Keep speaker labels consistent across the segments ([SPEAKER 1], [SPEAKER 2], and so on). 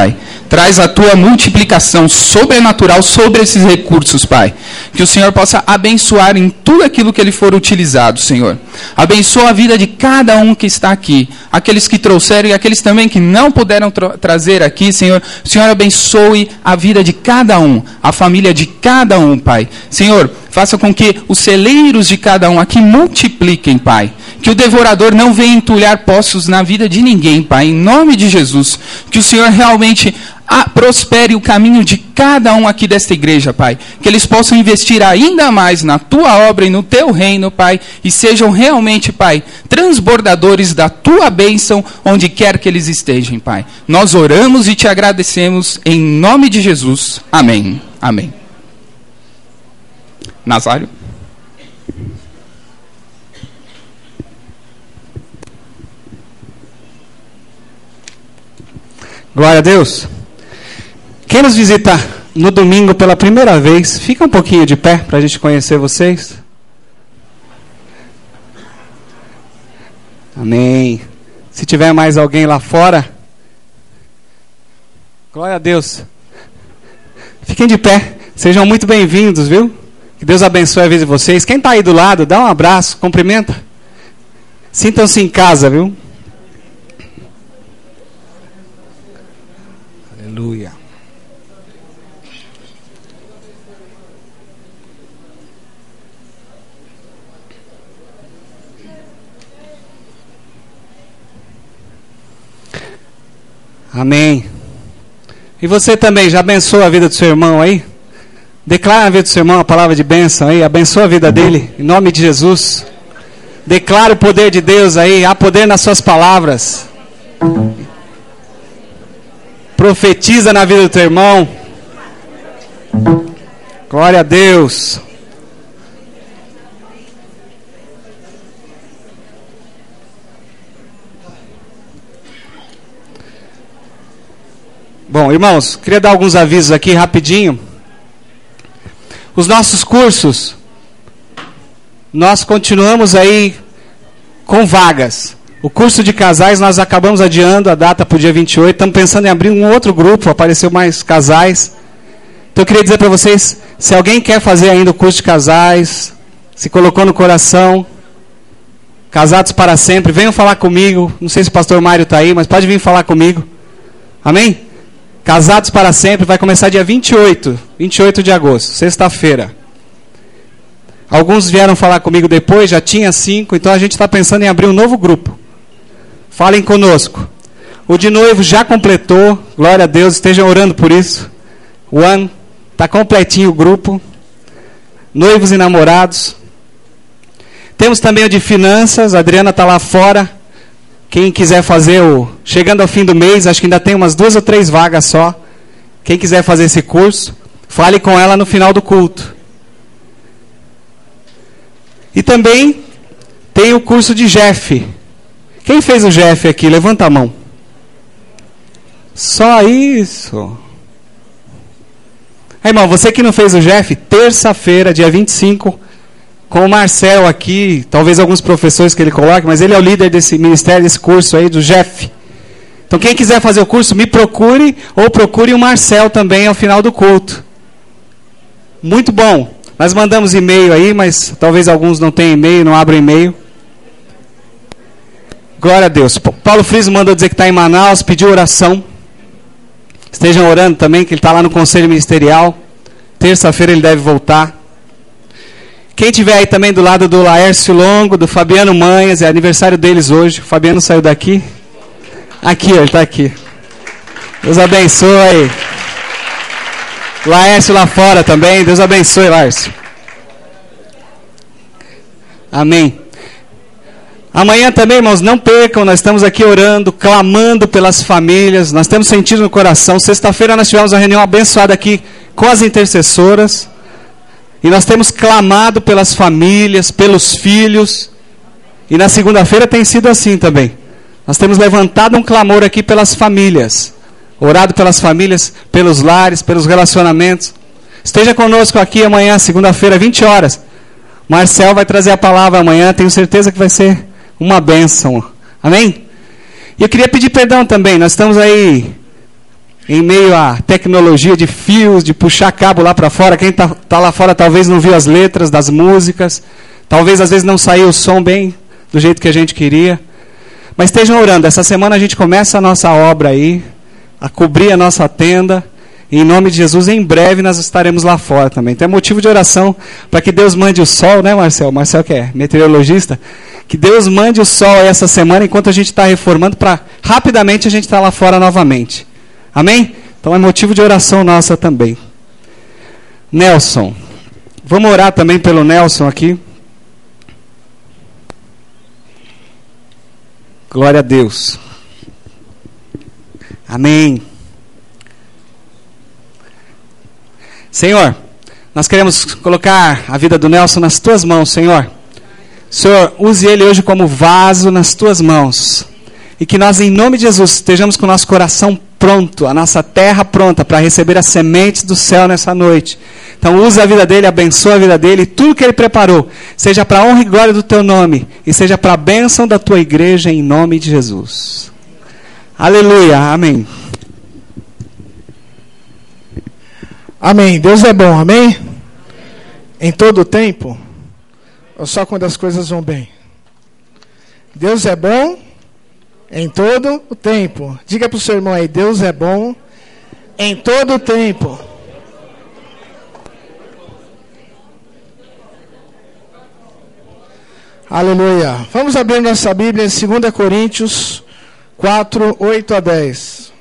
[SPEAKER 1] Pai. Traz a tua multiplicação sobrenatural sobre esses recursos, Pai. Que o Senhor possa abençoar em tudo aquilo que ele for utilizado, Senhor. Abençoa a vida de cada um que está aqui. Aqueles que trouxeram e aqueles também que não puderam trazer aqui, Senhor. O Senhor abençoe a vida de cada um, a família de cada um, Pai. Senhor, faça com que os celeiros de cada um aqui multipliquem, Pai. Que o devorador não venha entulhar poços na vida de ninguém, Pai. Em nome de Jesus. Que o Senhor realmente prospere o caminho de cada um aqui desta igreja, Pai. Que eles possam investir ainda mais na tua obra e no teu reino, Pai. E sejam realmente, Pai, transbordadores da tua bênção onde quer que eles estejam, Pai. Nós oramos e te agradecemos em nome de Jesus. Amém. Amém. Nazário.
[SPEAKER 2] Glória a Deus. Quem nos visita no domingo pela primeira vez, fica um pouquinho de pé para a gente conhecer vocês. Amém. Se tiver mais alguém lá fora, glória a Deus. Fiquem de pé. Sejam muito bem-vindos, viu? Que Deus abençoe a vida de vocês. Quem está aí do lado, dá um abraço, cumprimenta. Sintam-se em casa, viu? Aleluia. Amém. E você também, já abençoa a vida do seu irmão aí? Declara a vida do seu irmão a palavra de bênção aí. Abençoa a vida dele, em nome de Jesus. Declara o poder de Deus aí. Há poder nas suas palavras. Profetiza na vida do teu irmão. Glória a Deus. Bom, irmãos, queria dar alguns avisos aqui rapidinho. Os nossos cursos, nós continuamos aí com vagas. O curso de casais nós acabamos adiando a data para o dia 28. Estamos pensando em abrir um outro grupo, apareceu mais casais. Então eu queria dizer para vocês, se alguém quer fazer ainda o curso de casais, se colocou no coração, casados para sempre, venham falar comigo. Não sei se o pastor Mário está aí, mas pode vir falar comigo. Amém? Casados para sempre, vai começar dia 28 de agosto, sexta-feira. Alguns vieram falar comigo depois, já tinha 5, então a gente está pensando em abrir um novo grupo. Falem conosco. O de noivo já completou, glória a Deus, estejam orando por isso. Está completinho o grupo. Noivos e namorados. Temos também o de finanças, a Adriana está lá fora. Quem quiser fazer chegando ao fim do mês, acho que ainda tem umas 2 ou 3 vagas só. Quem quiser fazer esse curso, fale com ela no final do culto. E também tem o curso de GEF. Quem fez o GEF aqui? Levanta a mão. Só isso. Irmão, você que não fez o GEF, terça-feira, dia 25, com o Marcel aqui, talvez alguns professores que ele coloque, mas ele é o líder desse ministério, desse curso aí, do GEF. Então quem quiser fazer o curso, me procure, ou procure o Marcel também ao final do culto. Muito bom. Nós mandamos e-mail aí, mas talvez alguns não tenham e-mail, não abram e-mail. Glória a Deus. Paulo Friso mandou dizer que está em Manaus, pediu oração. Estejam orando também, que ele está lá no conselho ministerial. Terça-feira ele deve voltar. Quem estiver aí também do lado do Laércio Longo, do Fabiano Manhas, é aniversário deles hoje. O Fabiano saiu daqui. Aqui, ele está aqui. Deus abençoe. Laércio lá fora também. Deus abençoe, Laércio. Amém. Amanhã também, irmãos, não percam. Nós estamos aqui orando, clamando pelas famílias. Nós temos sentido no coração. Sexta-feira nós tivemos uma reunião abençoada aqui com as intercessoras. E nós temos clamado pelas famílias, pelos filhos. E na segunda-feira tem sido assim também. Nós temos levantado um clamor aqui pelas famílias. Orado pelas famílias, pelos lares, pelos relacionamentos. Esteja conosco aqui amanhã, segunda-feira, 20 horas. Marcel vai trazer a palavra amanhã. Tenho certeza que vai ser uma bênção. Amém? E eu queria pedir perdão também. Nós estamos aí em meio à tecnologia de fios, de puxar cabo lá para fora. Quem tá lá fora talvez não viu as letras das músicas, talvez às vezes não saiu o som bem do jeito que a gente queria. Mas estejam orando, essa semana a gente começa a nossa obra aí, a cobrir a nossa tenda. E em nome de Jesus, em breve nós estaremos lá fora também. Então é motivo de oração para que Deus mande o sol, né, Marcel? Marcel que é meteorologista. Que Deus mande o sol aí essa semana enquanto a gente está reformando para rapidamente a gente estar lá fora novamente. Amém? Então é motivo de oração nossa também. Nelson. Vamos orar também pelo Nelson aqui. Glória a Deus. Amém. Senhor, nós queremos colocar a vida do Nelson nas tuas mãos, Senhor. Senhor, use ele hoje como vaso nas tuas mãos. E que nós, em nome de Jesus, estejamos com o nosso coração pronto, a nossa terra pronta para receber as sementes do céu nessa noite. Então, usa a vida dele, abençoa a vida dele, e tudo que ele preparou, seja para a honra e glória do teu nome, e seja para a bênção da tua igreja, em nome de Jesus. Aleluia, amém.
[SPEAKER 3] Amém. Deus é bom, amém? Em todo o tempo? Ou só quando as coisas vão bem? Deus é bom em todo o tempo. Diga para o seu irmão aí, Deus é bom em todo o tempo. Aleluia. Vamos abrir nossa Bíblia em 2 Coríntios 4, 8 a 10.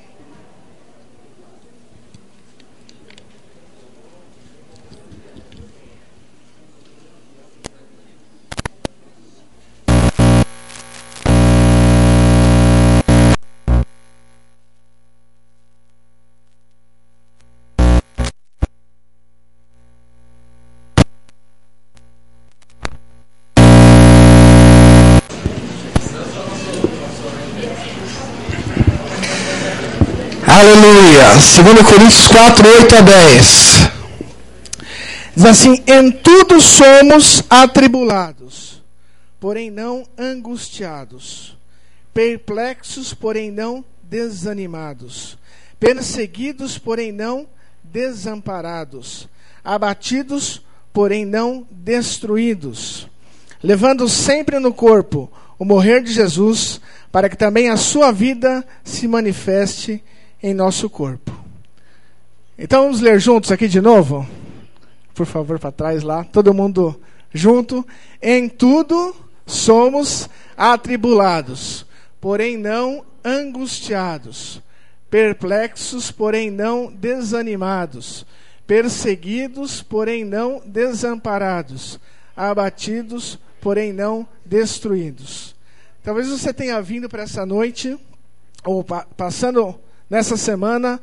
[SPEAKER 3] Aleluia. 2 Coríntios 4, 8 a 10. Diz assim: em tudo somos atribulados, porém não angustiados, perplexos, porém não desanimados, perseguidos, porém não desamparados, abatidos, porém não destruídos, levando sempre no corpo o morrer de Jesus, para que também a sua vida se manifeste em nosso corpo. Então vamos ler juntos aqui de novo? Por favor, para trás lá, todo mundo junto. Em tudo somos atribulados, porém não angustiados, perplexos, porém não desanimados, perseguidos, porém não desamparados, abatidos, porém não destruídos. Talvez você tenha vindo para essa noite, ou passando nessa semana,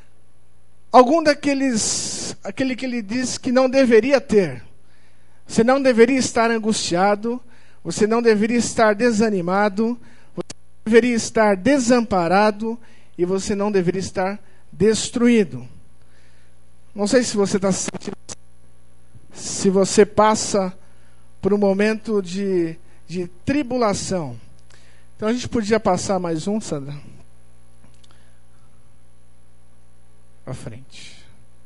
[SPEAKER 3] aquele que ele diz que não deveria ter. Você não deveria estar angustiado, você não deveria estar desanimado, você não deveria estar desamparado e você não deveria estar destruído. Não sei se você está se sentindo, se você passa por um momento de tribulação. Então a gente podia passar mais um, Sandra? À frente.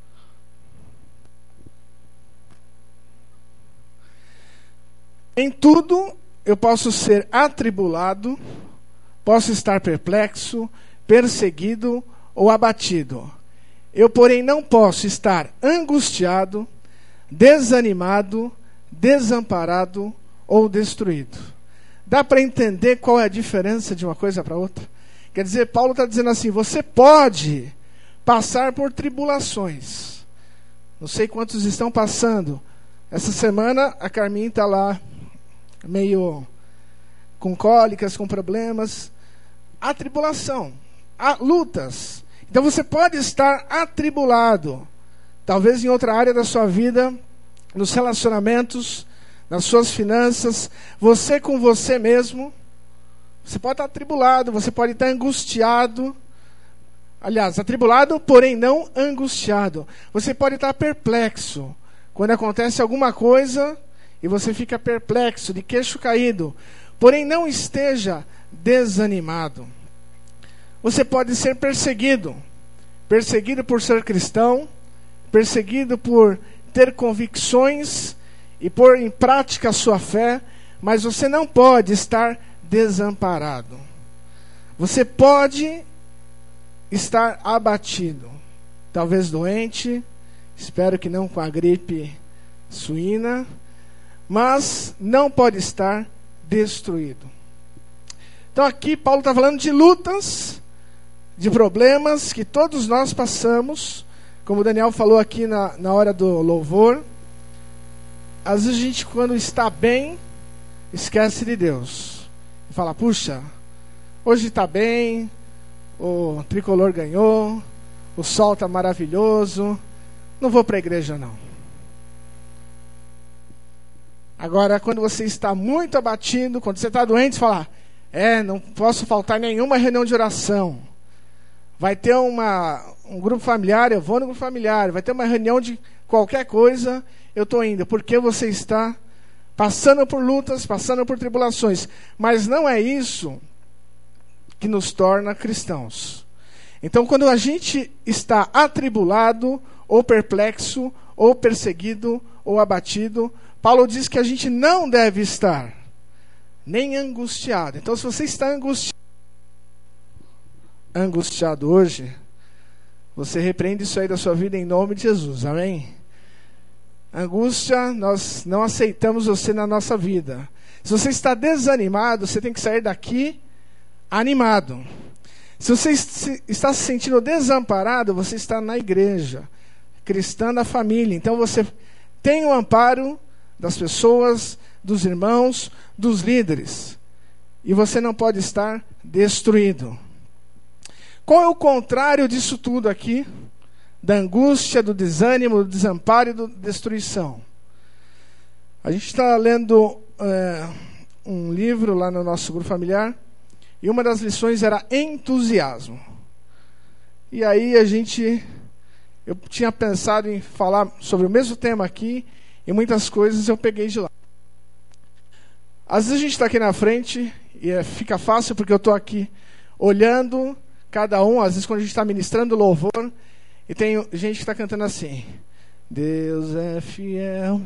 [SPEAKER 3] Em tudo eu posso ser atribulado, posso estar perplexo, perseguido ou abatido. Eu, porém, não posso estar angustiado, desanimado, desamparado ou destruído. Dá para entender qual é a diferença de uma coisa para outra? Quer dizer, Paulo está dizendo assim, você pode passar por tribulações. Não sei quantos estão passando. Essa semana a Carminha está lá, meio com cólicas, com problemas. Há tribulação, há lutas. Então você pode estar atribulado. Talvez em outra área da sua vida, nos relacionamentos, nas suas finanças, você com você mesmo. Você pode estar atribulado, você pode estar angustiado. Aliás, atribulado, porém não angustiado. Você pode estar perplexo. Quando acontece alguma coisa e você fica perplexo, de queixo caído. Porém não esteja desanimado. Você pode ser perseguido. perseguido por ser cristão, perseguido por ter convicções e pôr em prática a sua fé, mas você não pode estar desamparado. Você pode estar abatido, talvez doente, espero que não com a gripe suína, mas não pode estar destruído. Então aqui Paulo está falando de lutas, de problemas que todos nós passamos, como o Daniel falou aqui na hora do louvor. Às vezes a gente, quando está bem, esquece de Deus. E fala, puxa, hoje está bem, o tricolor ganhou, o sol está maravilhoso, não vou para a igreja não. Agora, quando você está muito abatido, quando você está doente, você fala, não posso faltar nenhuma reunião de oração. Vai ter um grupo familiar, eu vou no grupo familiar. Vai ter uma reunião de qualquer coisa, eu estou indo. Porque você está passando por lutas, passando por tribulações. Mas não é isso que nos torna cristãos. Então, quando a gente está atribulado, ou perplexo, ou perseguido, ou abatido, Paulo diz que a gente não deve estar nem angustiado. Então, se você está angustiado hoje, você repreende isso aí da sua vida em nome de Jesus, amém? Angústia, nós não aceitamos você na nossa vida. Se você está desanimado, você tem que sair daqui animado. Se você está se sentindo desamparado, você está na igreja, cristã da família. Então você tem o amparo das pessoas, dos irmãos, dos líderes. E você não pode estar destruído. Qual é o contrário disso tudo aqui? Da angústia, do desânimo, do desamparo e da destruição. A gente está lendo um livro lá no nosso grupo familiar, e uma das lições era entusiasmo. E aí eu tinha pensado em falar sobre o mesmo tema aqui, e muitas coisas eu peguei de lá. Às vezes a gente está aqui na frente, e fica fácil porque eu estou aqui olhando cada um, às vezes quando a gente está ministrando louvor, e tem gente que está cantando assim, Deus é fiel,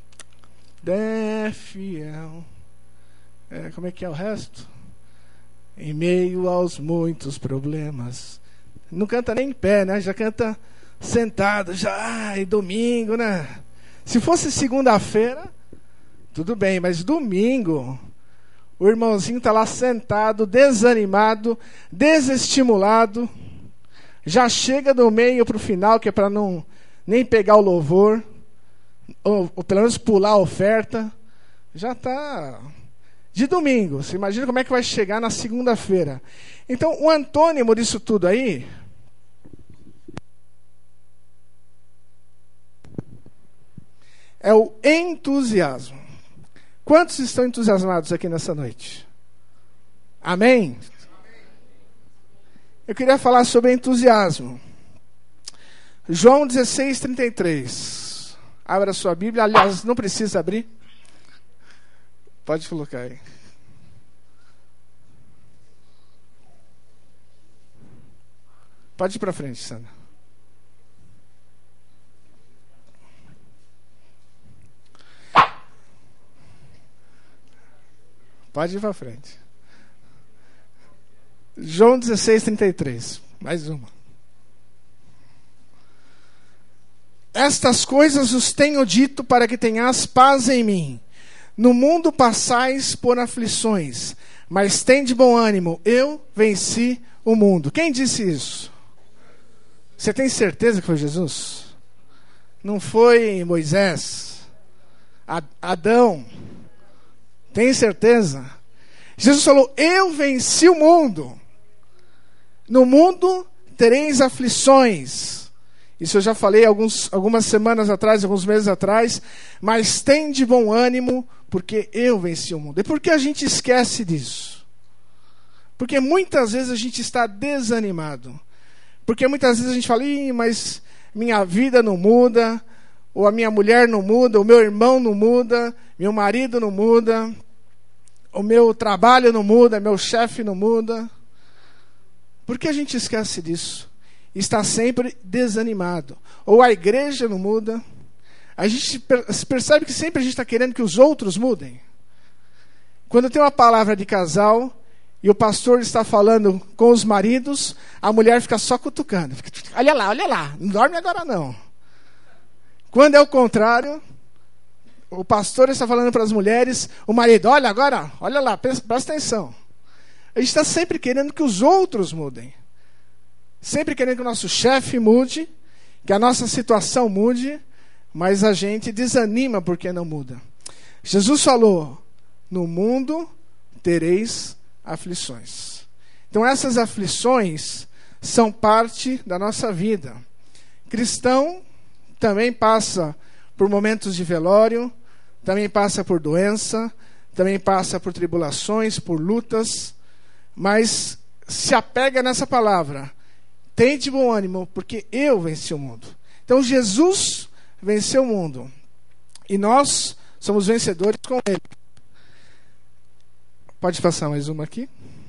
[SPEAKER 3] é fiel. Como é que é o resto? Em meio aos muitos problemas. Não canta nem em pé, né? Já canta sentado, domingo, né? Se fosse segunda-feira, tudo bem, mas domingo, o irmãozinho está lá sentado, desanimado, desestimulado, já chega do meio para o final, que é para não nem pegar o louvor, ou pelo menos pular a oferta, já está de domingo. Você imagina como é que vai chegar na segunda-feira. Então, o antônimo disso tudo aí é o entusiasmo. Quantos estão entusiasmados aqui nessa noite? Amém? Eu queria falar sobre entusiasmo. João 16:33. Abra a sua Bíblia. Aliás, não precisa abrir. Pode colocar aí. Pode ir para frente, Sandra. Pode ir para frente. João 16:33. Mais uma. Estas coisas os tenho dito para que tenhas paz em mim. No mundo passais por aflições, mas tende bom ânimo, eu venci o mundo. Quem disse isso? Você tem certeza que foi Jesus? Não foi Moisés? Adão? Tem certeza? Jesus falou, eu venci o mundo. No mundo tereis aflições. Isso eu já falei algumas semanas atrás, alguns meses atrás. Mas tem de bom ânimo, porque eu venci o mundo. E por que a gente esquece disso? Porque muitas vezes a gente está desanimado. Porque muitas vezes a gente fala, mas minha vida não muda, ou a minha mulher não muda, o meu irmão não muda, meu marido não muda, o meu trabalho não muda, meu chefe não muda. Por que a gente esquece disso? está sempre desanimado. Ou a igreja não muda. A gente percebe que sempre a gente está querendo que os outros mudem. Quando tem uma palavra de casal e o pastor está falando com os maridos, a mulher fica só cutucando. Olha lá, não dorme agora não. Quando é o contrário, o pastor está falando para as mulheres, o marido, olha lá, presta atenção. A gente está sempre querendo que os outros mudem. Sempre querendo que o nosso chefe mude, que a nossa situação mude, mas a gente desanima porque não muda. Jesus falou, no mundo tereis aflições. Então essas aflições são parte da nossa vida. Cristão também passa por momentos de velório, também passa por doença, também passa por tribulações, por lutas, mas se apega nessa palavra. Tem de bom ânimo, porque eu venci o mundo. Então Jesus venceu o mundo. E nós somos vencedores com ele. Pode passar mais uma aqui.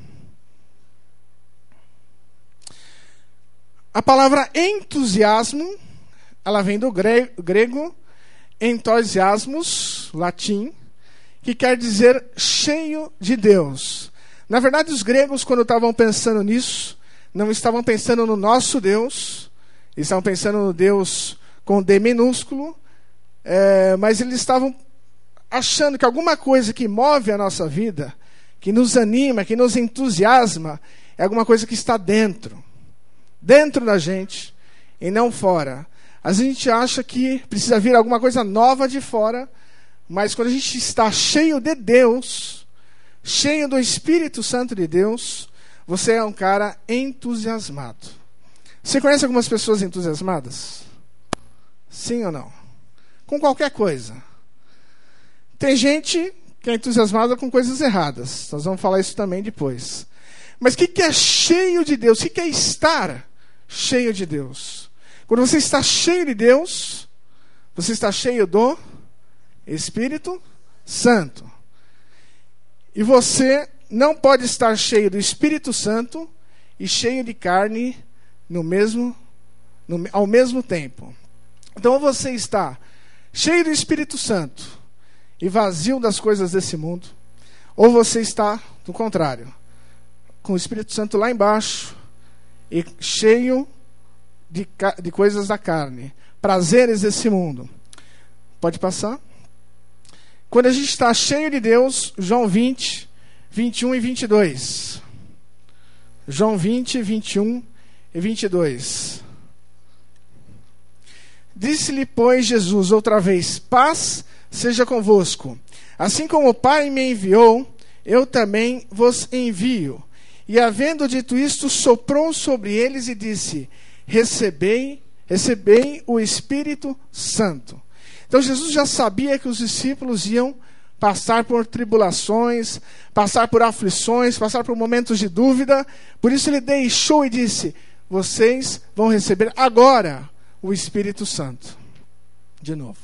[SPEAKER 3] A palavra entusiasmo, ela vem do grego entusiasmos, latim, que quer dizer cheio de Deus. Na verdade, os gregos, quando estavam pensando nisso, não estavam pensando no nosso Deus, estavam pensando no Deus com D minúsculo, mas eles estavam achando que alguma coisa que move a nossa vida, que nos anima, que nos entusiasma, é alguma coisa que está dentro da gente e não fora. A gente acha que precisa vir alguma coisa nova de fora, mas quando a gente está cheio de Deus, cheio do Espírito Santo de Deus, você é um cara entusiasmado. Você conhece algumas pessoas entusiasmadas? Sim ou não? Com qualquer coisa. Tem gente que é entusiasmada com coisas erradas. Nós vamos falar isso também depois. Mas o que é cheio de Deus? O que é estar cheio de Deus? Quando você está cheio de Deus, você está cheio do Espírito Santo. E você não pode estar cheio do Espírito Santo e cheio de carne ao mesmo tempo. Então, você está cheio do Espírito Santo e vazio das coisas desse mundo, ou você está, do contrário, com o Espírito Santo lá embaixo e cheio de coisas da carne, prazeres desse mundo. Pode passar? Quando a gente está cheio de Deus, João 20, 21 e 22. João 20, 21 e 22. Disse-lhe, pois, Jesus outra vez, paz seja convosco. Assim como o Pai me enviou, eu também vos envio. E havendo dito isto, soprou sobre eles e disse, recebei o Espírito Santo. Então Jesus já sabia que os discípulos iam passar por tribulações, passar por aflições, passar por momentos de dúvida. Por isso ele deixou e disse, vocês vão receber agora o Espírito Santo. De novo.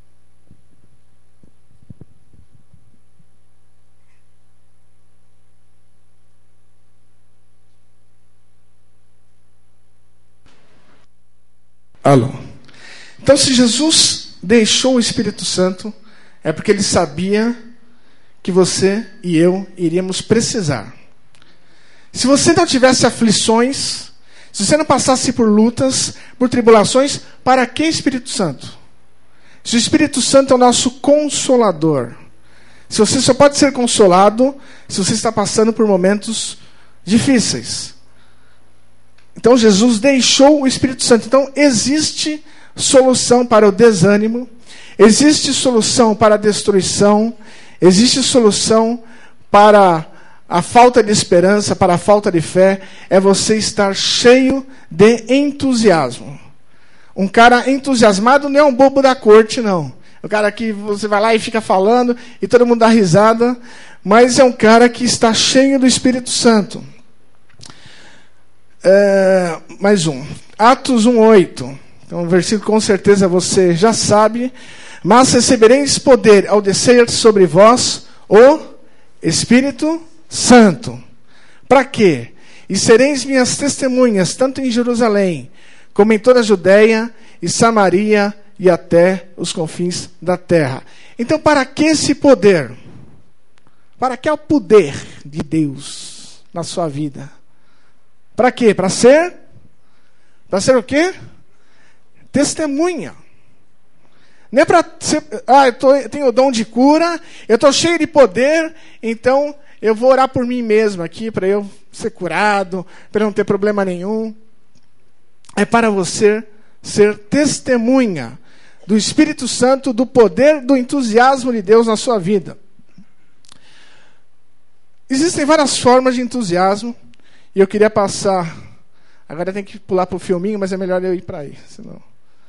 [SPEAKER 3] Alô. Então, se Jesus deixou o Espírito Santo, é porque ele sabia que você e eu iríamos precisar. Se você não tivesse aflições, se você não passasse por lutas, por tribulações, para que Espírito Santo? Se o Espírito Santo é o nosso consolador. Se você só pode ser consolado se você está passando por momentos difíceis. Então Jesus deixou o Espírito Santo. Então existe solução para o desânimo, existe solução para a destruição, existe solução para a falta de esperança, para a falta de fé. É você estar cheio de entusiasmo. Um cara entusiasmado não é um bobo da corte, não. O cara que você vai lá e fica falando e todo mundo dá risada, mas é um cara que está cheio do Espírito Santo. Mais um. Atos 1:8. Então, um versículo com certeza você já sabe. Mas recebereis poder ao descer sobre vós o Espírito Santo. Para quê? E sereis minhas testemunhas, tanto em Jerusalém, como em toda a Judéia e Samaria e até os confins da terra. Então, para que esse poder? Para que é o poder de Deus na sua vida? Para quê? Para ser o quê? Testemunha. Não é para ser, eu tenho o dom de cura, eu estou cheio de poder, então eu vou orar por mim mesmo aqui, para eu ser curado, para eu não ter problema nenhum. É para você ser testemunha do Espírito Santo, do poder, do entusiasmo de Deus na sua vida. Existem várias formas de entusiasmo, e eu queria passar... Agora tem que pular para o filminho, mas é melhor eu ir para aí, senão...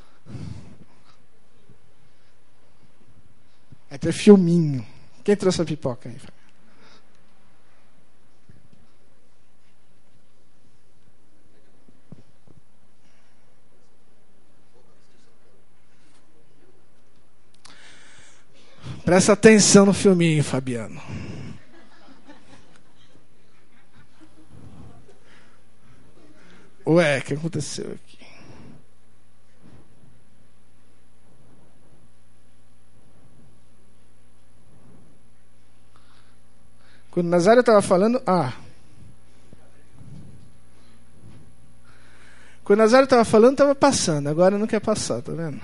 [SPEAKER 3] Vai ter filminho. Quem trouxe a pipoca aí? Presta atenção no filminho, Fabiano. Ué, o que aconteceu aqui? Quando o Nazário estava falando... Quando o Nazário estava falando, estava passando. Agora não quer passar, tá vendo?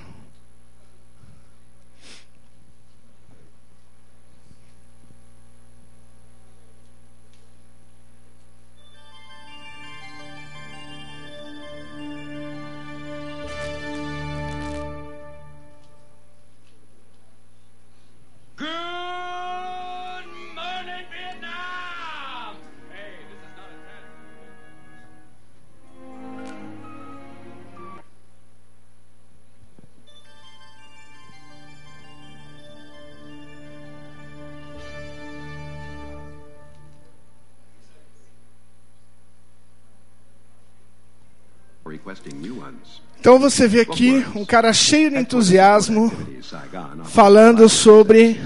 [SPEAKER 3] Então você vê aqui um cara cheio de entusiasmo falando sobre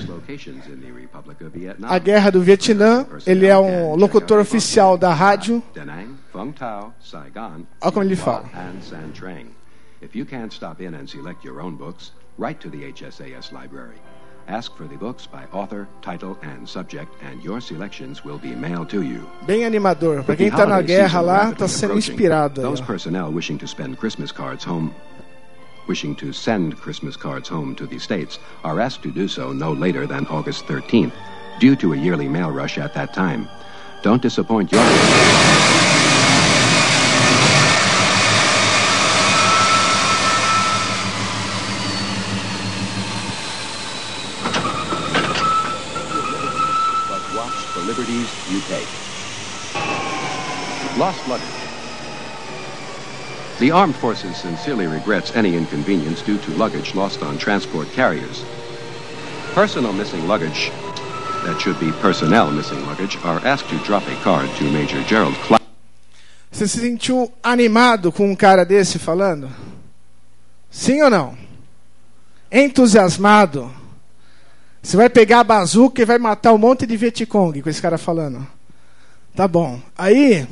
[SPEAKER 3] a guerra do Vietnã. Ele é um locutor oficial da rádio. Olha como ele fala.
[SPEAKER 4] If you can't stop in and select your own books, write to the HSAS library. Ask for the books by author, title, and subject, and your selections will be mailed to you.
[SPEAKER 3] Bem animador. Para quem está na guerra lá, está sendo inspirado.
[SPEAKER 4] Those personnel wishing to send Christmas cards home to the States are asked to do so no later than August 13th, due to a yearly mail rush at that time. Don't disappoint your... liberties you take. Lost luggage. The Armed Forces sincerely regrets any inconvenience due to luggage lost on transport carriers. Personal missing luggage, that should be personnel missing luggage, are asked to drop a card to Major Gerald Clark.
[SPEAKER 3] Você se sentiu animado com um cara desse falando? Sim ou não? Entusiasmado? Você vai pegar a bazuca e vai matar um monte de Vietcong com esse cara falando. Tá bom. Aí...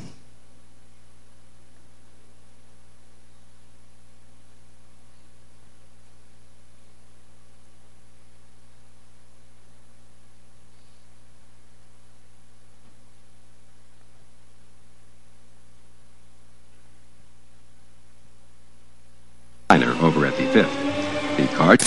[SPEAKER 4] over at the 5th. The card...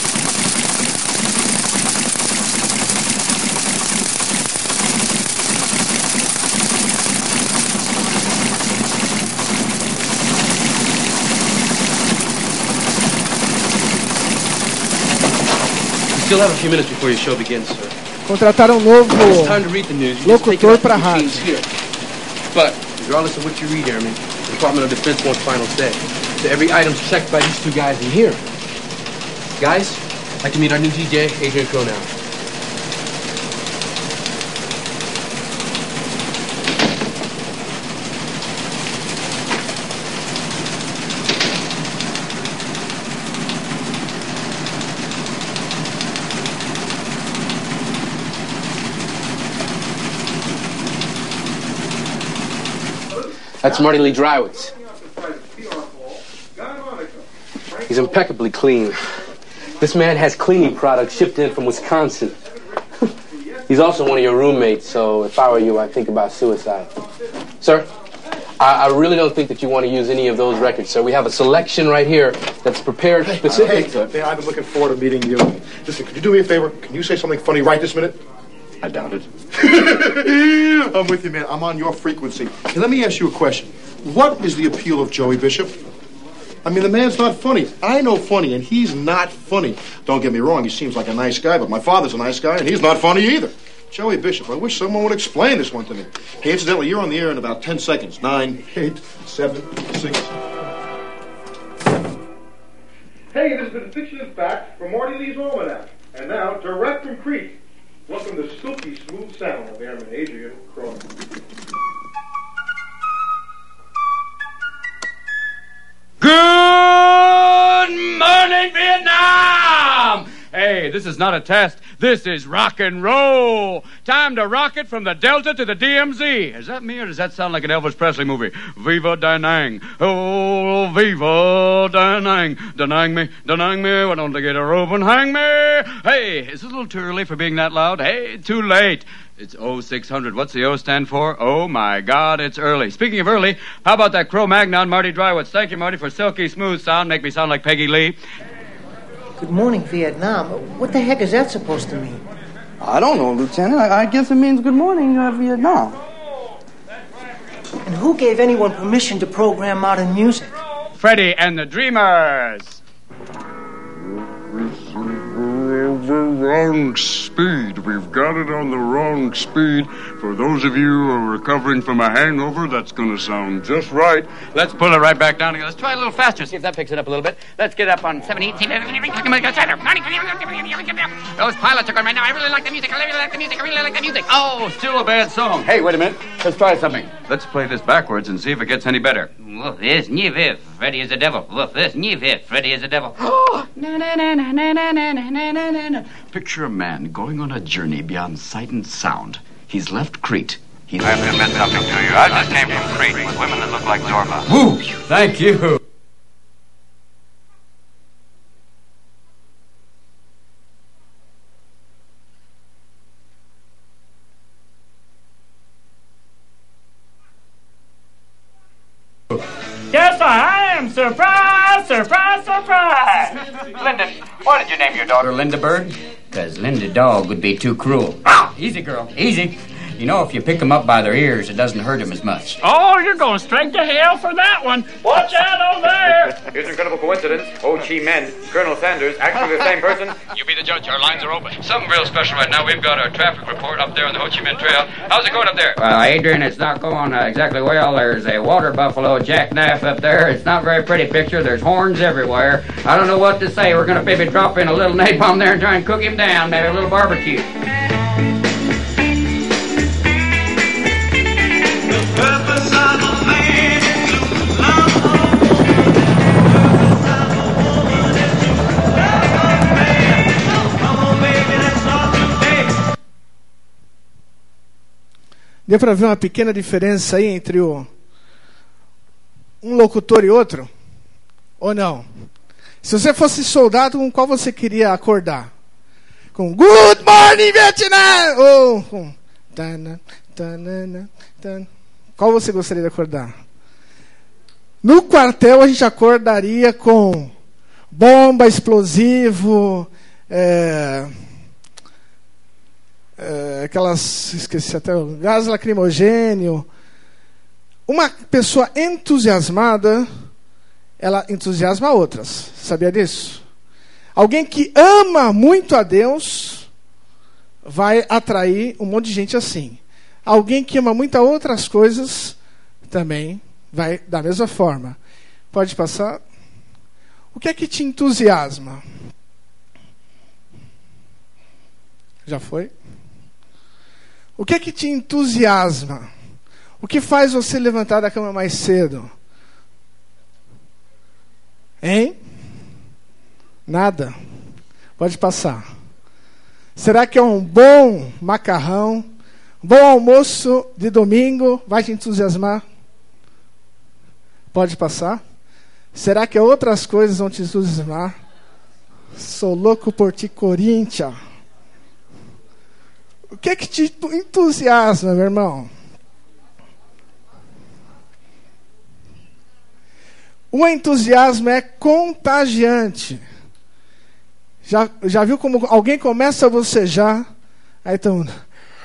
[SPEAKER 5] Still have a few minutes before your show begins, sir.
[SPEAKER 3] Contrataram um novo locutor para rádio.
[SPEAKER 5] But regardless of what you read, Airman, the Department of Defense wants final say. So every item's checked by these two guys in here. Guys, I'd like to meet our new DJ, Adrian Cronau. That's Marty Lee Drywitz. He's impeccably clean. This man has cleaning products shipped in from Wisconsin. He's also one of your roommates, so if I were you, I'd think about suicide. Sir, I really don't think that you want to use any of those records, sir. We have a selection right here that's prepared specifically.
[SPEAKER 6] Hey, I've been looking forward to meeting you. Listen, could you do me a favor? Can you say something funny right this minute?
[SPEAKER 7] I doubt it.
[SPEAKER 6] I'm with you, man. I'm on your frequency. Hey, let me ask you a question. What is the appeal of Joey Bishop? I mean, the man's not funny. I know funny, and he's not funny. Don't get me wrong, he seems like a nice guy, but my father's a nice guy, and he's not funny either. Joey Bishop, I wish someone would explain this one to me. Hey, incidentally, you're on the air in about 10 seconds. 9, 8, 7, 6. Hey, this has been Fiction and Fact from Marty Lee's Almanac. And now, direct from Crete, welcome the silky smooth sound of Airman Adrian Cronin.
[SPEAKER 8] Good morning, Vietnam! Hey, this is not a test. This is rock and roll. Time to rock it from the Delta to the DMZ. Is that me or does that sound like an Elvis Presley movie? Viva Da Nang. Oh, viva Da Nang. Denying me, why don't they get a rope and hang me? Hey, is it a little too early for being that loud? Hey, too late. It's 0600. What's the O stand for? Oh, my God, it's early. Speaking of early, how about that Cro-Magnon, Marty Drywitz? Thank you, Marty, for silky smooth sound. Make me sound like Peggy Lee.
[SPEAKER 9] Good morning, Vietnam. What the heck is that supposed to mean?
[SPEAKER 10] I don't know, Lieutenant. I guess it means good morning, Vietnam.
[SPEAKER 9] And who gave anyone permission to program modern music?
[SPEAKER 8] Freddie and the Dreamers.
[SPEAKER 11] The wrong speed. We've got it on the wrong speed. For those of you who are recovering from a hangover, that's going to sound just right.
[SPEAKER 8] Let's pull it right back down again. Let's try a little faster, see if that picks it up a little bit. Let's get up on 17. Those pilots are going right now. I really like the music. Oh, still a bad song. Hey, wait a minute. Let's try something. Let's play this backwards and see if it gets any better.
[SPEAKER 12] Woof is Niviv. Freddy is a devil. Woof is Niviv. Freddy is a devil.
[SPEAKER 8] Picture a man going on a journey beyond sight and sound. He's left Crete.
[SPEAKER 13] I have to admit something to you. I just came from Crete with women that look like Zorba.
[SPEAKER 8] Woo! Thank you.
[SPEAKER 14] Yes, I am. Surprise, surprise, surprise.
[SPEAKER 12] Linda, why did you name your daughter Linda Bird? Because Linda Dog would be too cruel. Easy, girl, easy. You know, if you pick them up by their ears, it doesn't hurt them as much.
[SPEAKER 14] Oh, you're going straight to hell for that one. Watch out over there.
[SPEAKER 13] Here's an incredible coincidence. Ho Chi Minh, Colonel Sanders, actually the same person.
[SPEAKER 8] You be the judge. Our lines are open. Something real special right now. We've got our traffic report up there on the Ho Chi Minh Trail. How's it going up there?
[SPEAKER 12] Well, Adrian, it's not going exactly well. There's a water buffalo jackknife up there. It's not a very pretty picture. There's horns everywhere. I don't know what to say. We're going to maybe drop in a little napalm there and try and cook him down. Maybe a little barbecue.
[SPEAKER 3] Deu para ver uma pequena diferença aí entre um locutor e outro? Ou não? Se você fosse soldado, com qual você queria acordar? Com Good Morning Vietnam! Ou com qual você gostaria de acordar? No quartel a gente acordaria com bomba, explosivo, esqueci até o gás lacrimogênio. Uma pessoa entusiasmada, ela entusiasma outras. Sabia disso? Alguém que ama muito a Deus vai atrair um monte de gente assim. Alguém que ama muito a outras coisas também vai da mesma forma. Pode passar? O que é que te entusiasma? Já foi? O que é que te entusiasma? O que faz você levantar da cama mais cedo? Hein? Nada. Pode passar. Será que é um bom macarrão, um bom almoço de domingo vai te entusiasmar? Pode passar? Será que outras coisas vão te entusiasmar? Sou louco por ti, Corinthians. O que é que te entusiasma, meu irmão? O entusiasmo é contagiante. Já viu como alguém começa a bocejar? Aí todo mundo...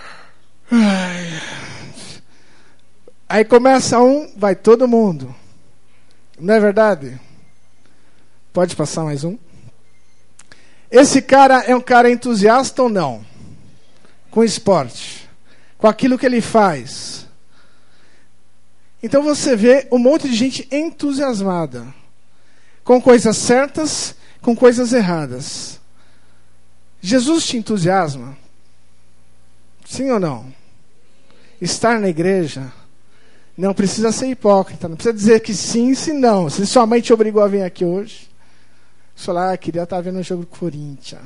[SPEAKER 3] Aí começa um, vai todo mundo. Não é verdade? Pode passar mais um? Esse cara é um cara entusiasta ou não? Com esporte. Com aquilo que ele faz. Então você vê um monte de gente entusiasmada. Com coisas certas, com coisas erradas. Jesus te entusiasma? Sim ou não? Estar na igreja não precisa ser hipócrita. Não precisa dizer que sim, se não. Se sua mãe te obrigou a vir aqui hoje, você fala, queria estar vendo o jogo do Corinthians.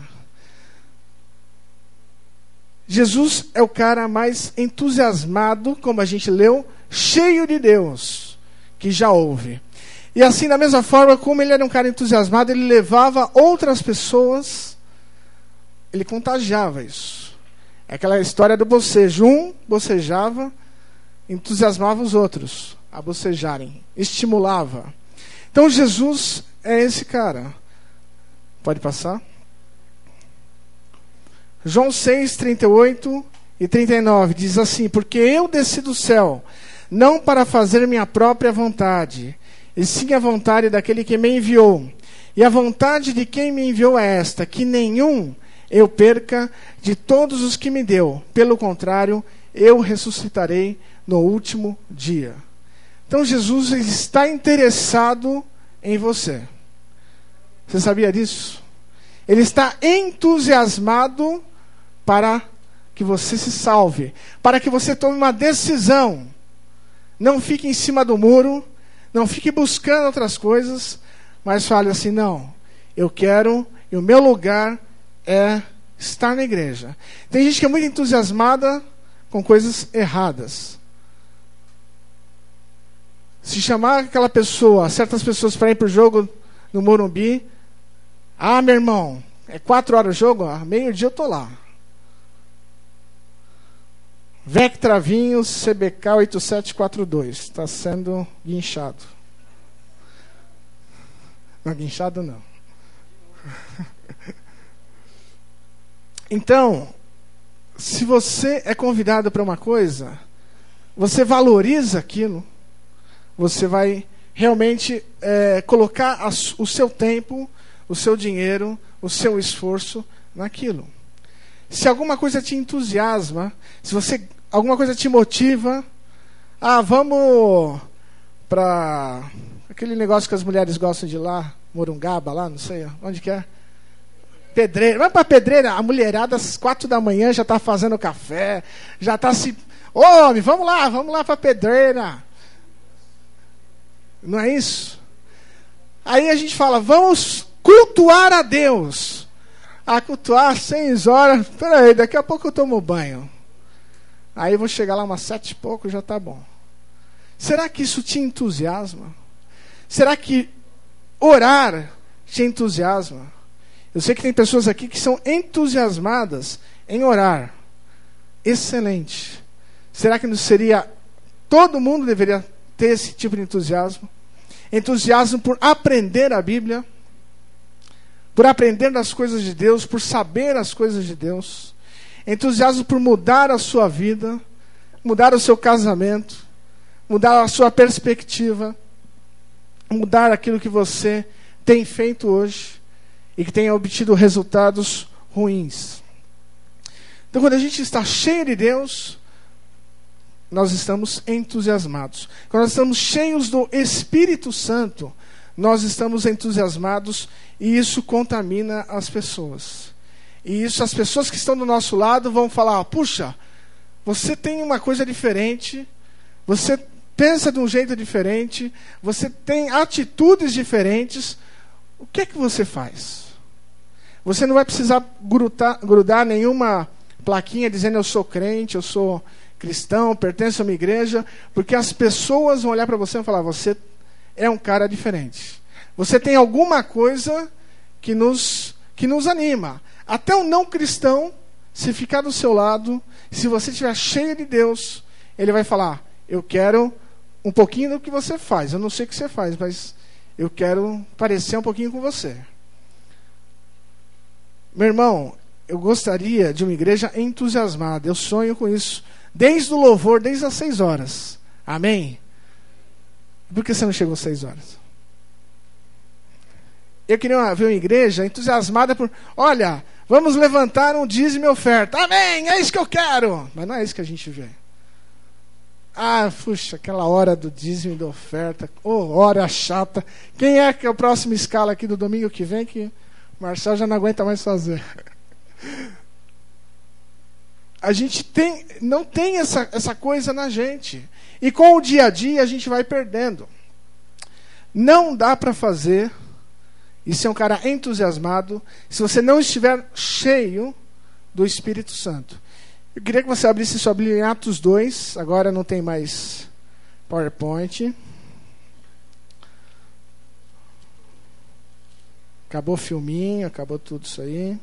[SPEAKER 3] Jesus é o cara mais entusiasmado, como a gente leu, cheio de Deus, que já houve. E assim, da mesma forma, como ele era um cara entusiasmado, ele levava outras pessoas, ele contagiava isso. É aquela história do bocejo. Um bocejava, entusiasmava os outros a bocejarem, estimulava. Então Jesus é esse cara. Pode passar? João 6, 38 e 39 diz assim: porque eu desci do céu, não para fazer minha própria vontade, e sim a vontade daquele que me enviou. E a vontade de quem me enviou é esta, que nenhum eu perca de todos os que me deu. Pelo contrário, eu ressuscitarei no último dia. Então Jesus está interessado em você. Você sabia disso? Ele está entusiasmado para que você se salve, para que você tome uma decisão. Não fique em cima do muro, não fique buscando outras coisas, mas fale assim, não, eu quero, e o meu lugar é estar na igreja. Tem gente que é muito entusiasmada com coisas erradas. Se chamar aquela pessoa, certas pessoas para ir para o jogo no Morumbi, meu irmão, é 4 horas o jogo, meio-dia eu estou lá. Vectra Vinhos CBK 8742. Está sendo guinchado. Não, guinchado não. Então, se você é convidado para uma coisa, você valoriza aquilo, você vai realmente colocar o seu tempo, o seu dinheiro, o seu esforço naquilo. Se alguma coisa te entusiasma, se alguma coisa te motiva, vamos para aquele negócio que as mulheres gostam de ir lá, Morungaba, lá, não sei, onde que é? Pedreira. Vamos para Pedreira, a mulherada às 4 da manhã já está fazendo café, já está se... Homem, vamos lá para Pedreira. Não é isso? Aí a gente fala, vamos cultuar a Deus. Cultuar 6 horas. Peraí, daqui a pouco eu tomo banho. Aí eu vou chegar lá umas 7 e pouco, já está bom. Será que isso te entusiasma? Será que orar te entusiasma? Eu sei que tem pessoas aqui que são entusiasmadas em orar. Excelente. Será que não seria... Todo mundo deveria ter esse tipo de entusiasmo? Entusiasmo por aprender a Bíblia, por aprender das coisas de Deus, por saber as coisas de Deus. Entusiasmo por mudar a sua vida, mudar o seu casamento, mudar a sua perspectiva, mudar aquilo que você tem feito hoje e que tenha obtido resultados ruins. Então, quando a gente está cheio de Deus, nós estamos entusiasmados. Quando nós estamos cheios do Espírito Santo, nós estamos entusiasmados e isso contamina as pessoas. E isso, as pessoas que estão do nosso lado vão falar, puxa, você tem uma coisa diferente, você pensa de um jeito diferente, você tem atitudes diferentes, o que é que você faz? Você não vai precisar grudar nenhuma plaquinha dizendo eu sou crente, eu sou cristão, pertenço a uma igreja, porque as pessoas vão olhar para você e falar, você é um cara diferente. Você tem alguma coisa que nos anima. Até o não cristão, se ficar do seu lado, se você estiver cheio de Deus, ele vai falar: eu quero um pouquinho do que você faz. Eu não sei o que você faz, mas eu quero parecer um pouquinho com você. Meu irmão, eu gostaria de uma igreja entusiasmada. Eu sonho com isso. Desde o louvor, desde as 6 horas. Amém? Por que você não chegou às 6 horas? Eu queria ver uma igreja entusiasmada por... Olha, vamos levantar um dízimo e oferta. Amém, é isso que eu quero. Mas não é isso que a gente vê. Puxa, aquela hora do dízimo e da oferta. Hora chata. Quem é que é o próximo escala aqui do domingo que vem que o Marcelo já não aguenta mais fazer? A gente não tem essa coisa na gente. E com o dia a dia a gente vai perdendo. Não dá para fazer e ser um cara entusiasmado se você não estiver cheio do Espírito Santo. Eu queria que você abrisse sua Bíblia em Atos 2. Agora não tem mais PowerPoint. Acabou o filminho, acabou tudo isso aí.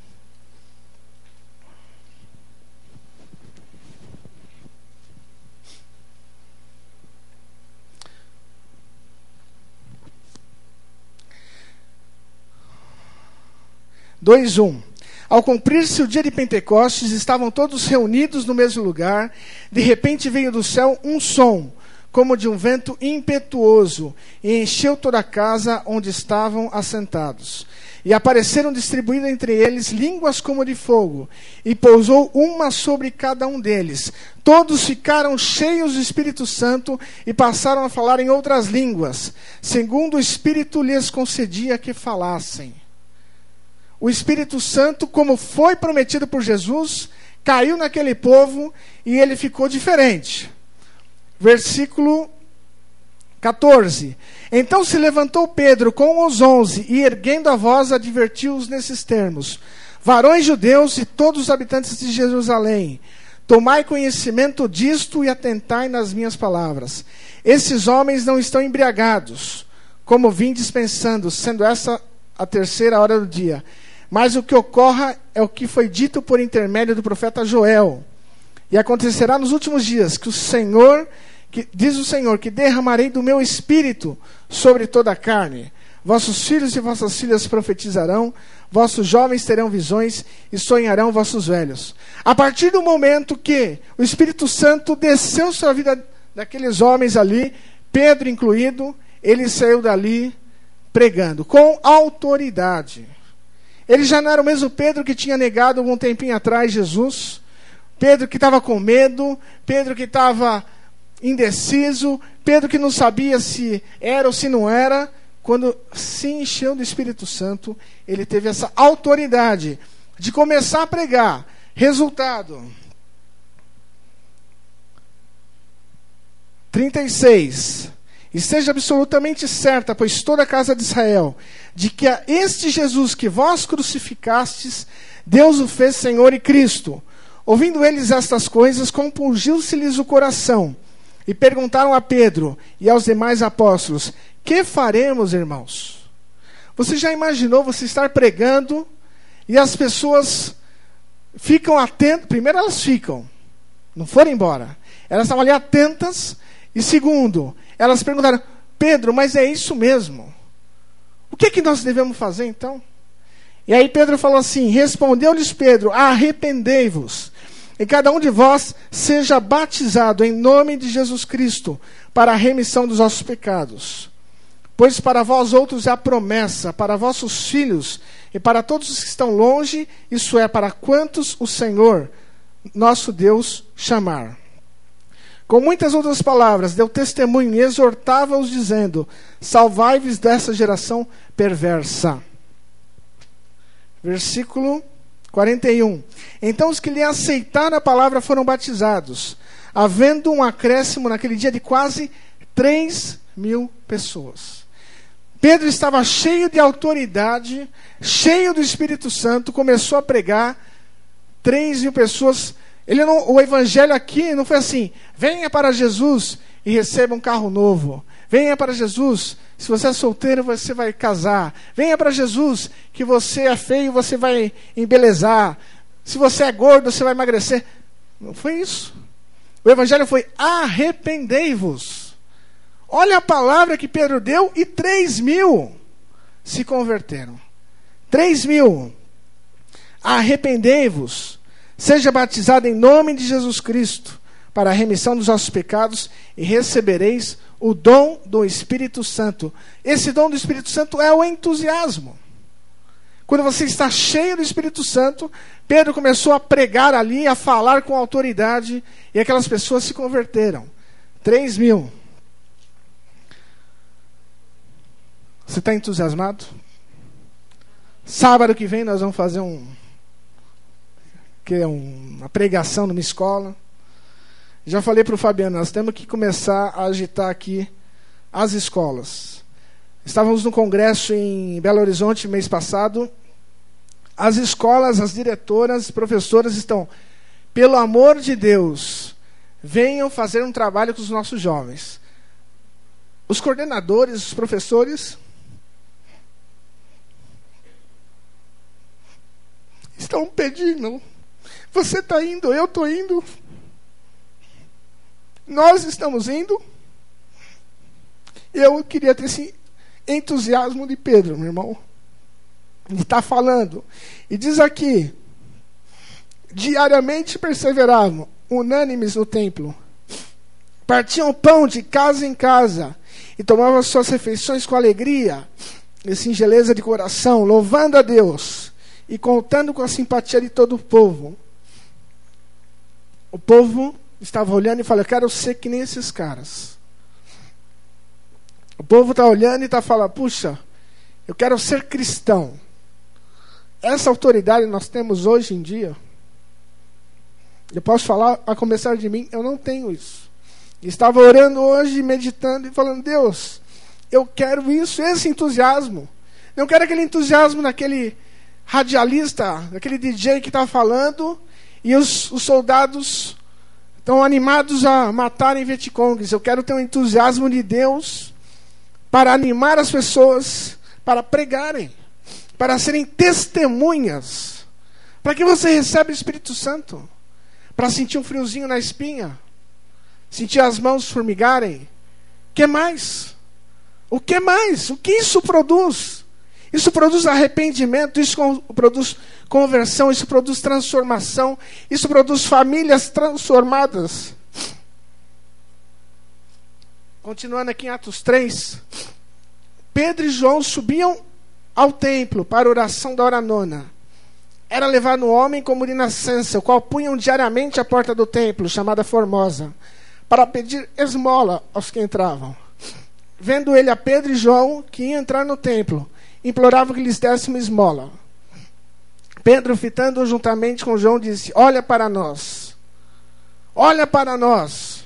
[SPEAKER 3] Ao cumprir-se o dia de Pentecostes, estavam todos reunidos no mesmo lugar. De repente veio do céu um som, como de um vento impetuoso, e encheu toda a casa onde estavam assentados. E apareceram distribuídas entre eles línguas como de fogo, e pousou uma sobre cada um deles. Todos ficaram cheios do Espírito Santo e passaram a falar em outras línguas, segundo o Espírito lhes concedia que falassem. O Espírito Santo, como foi prometido por Jesus, caiu naquele povo e ele ficou diferente. Versículo 14. Então se levantou Pedro com os 11 e, erguendo a voz, advertiu-os nesses termos: varões judeus e todos os habitantes de Jerusalém, tomai conhecimento disto e atentai nas minhas palavras. Esses homens não estão embriagados, como vim dispensando, sendo essa a 3ª hora do dia. Mas o que ocorra é o que foi dito por intermédio do profeta Joel. E acontecerá nos últimos dias que diz o Senhor, que derramarei do meu espírito sobre toda a carne. Vossos filhos e vossas filhas profetizarão, vossos jovens terão visões e sonharão vossos velhos. A partir do momento que o Espírito Santo desceu sobre a vida daqueles homens ali, Pedro incluído, ele saiu dali pregando com autoridade. Ele já não era o mesmo Pedro que tinha negado algum tempinho atrás Jesus. Pedro que estava com medo. Pedro que estava indeciso. Pedro que não sabia se era ou se não era. Quando se encheu do Espírito Santo, ele teve essa autoridade de começar a pregar. Resultado: 36. Esteja absolutamente certa, pois toda a casa de Israel, de que a este Jesus que vós crucificastes, Deus o fez Senhor e Cristo. Ouvindo eles estas coisas, compungiu-se-lhes o coração, e perguntaram a Pedro e aos demais apóstolos: que faremos, irmãos? Você já imaginou você estar pregando e as pessoas ficam atentas? Primeiro, elas ficam, não foram embora. Elas estavam ali atentas. E segundo, elas perguntaram: Pedro, mas é isso mesmo? O que nós devemos fazer então? E aí Pedro falou assim: respondeu-lhes Pedro: arrependei-vos, e cada um de vós seja batizado em nome de Jesus Cristo, para a remissão dos vossos pecados. Pois para vós outros é a promessa, para vossos filhos, e para todos os que estão longe, isso é, para quantos o Senhor, nosso Deus, chamar. Com muitas outras palavras, deu testemunho e exortava-os, dizendo: salvai-vos dessa geração perversa. Versículo 41. Então os que lhe aceitaram a palavra foram batizados, havendo um acréscimo naquele dia de quase 3.000 pessoas. Pedro estava cheio de autoridade, cheio do Espírito Santo, começou a pregar. 3.000 pessoas. O evangelho aqui não foi assim: venha para Jesus e receba um carro novo, Venha para Jesus. Se você é solteiro, você vai casar. Venha para Jesus, que você é feio, você vai embelezar. Se você é gordo, você vai emagrecer. Não foi isso. O evangelho foi: arrependei-vos. Olha a palavra que Pedro deu e 3.000 se converteram. 3.000. Arrependei-vos, seja batizado em nome de Jesus Cristo, para a remissão dos vossos pecados, e recebereis o dom do Espírito Santo. Esse dom do Espírito Santo é o entusiasmo. Quando você está cheio do Espírito Santo, Pedro começou a pregar ali, a falar com autoridade, e aquelas pessoas se converteram. 3.000. Você está entusiasmado? Sábado que vem nós vamos fazer uma pregação numa escola. Já falei para o Fabiano, nós temos que começar a agitar aqui as escolas. Estávamos no congresso em Belo Horizonte mês passado. As escolas, as diretoras, as professoras estão, pelo amor de Deus, venham fazer um trabalho com os nossos jovens. Os coordenadores, os professores estão pedindo. Você está indo, eu estou indo. Nós estamos indo. Eu queria ter esse entusiasmo de Pedro, meu irmão. Ele está falando. E diz aqui: diariamente perseveravam, unânimes no templo. Partiam pão de casa em casa. E tomavam suas refeições com alegria e singeleza de coração, louvando a Deus e contando com a simpatia de todo o povo. O povo estava olhando e falando: eu quero ser que nem esses caras. O povo está olhando e está falando: puxa, eu quero ser cristão. Essa autoridade nós temos hoje em dia. Eu posso falar, a começar de mim, eu não tenho isso. Estava orando hoje, meditando e falando: Deus, eu quero isso, esse entusiasmo. Não quero aquele entusiasmo daquele radialista, daquele DJ que está falando e os soldados estão animados a matarem vietcongues. Eu quero ter um entusiasmo de Deus para animar as pessoas, para pregarem, para serem testemunhas. Para que você receba o Espírito Santo? Para sentir um friozinho na espinha? Sentir as mãos formigarem? O que mais? O que mais? O que isso produz? Isso produz arrependimento, isso produz conversão, isso produz transformação, isso produz famílias transformadas. Continuando aqui em Atos 3, Pedro e João subiam ao templo para a oração da hora nona. Era levado um homem como de nascença, o qual punham diariamente à porta do templo, chamada Formosa, para pedir esmola aos que entravam. Vendo ele a Pedro e João, que iam entrar no templo, implorava que lhes desse uma esmola. Pedro, fitando-o juntamente com João, disse: olha para nós. Olha para nós.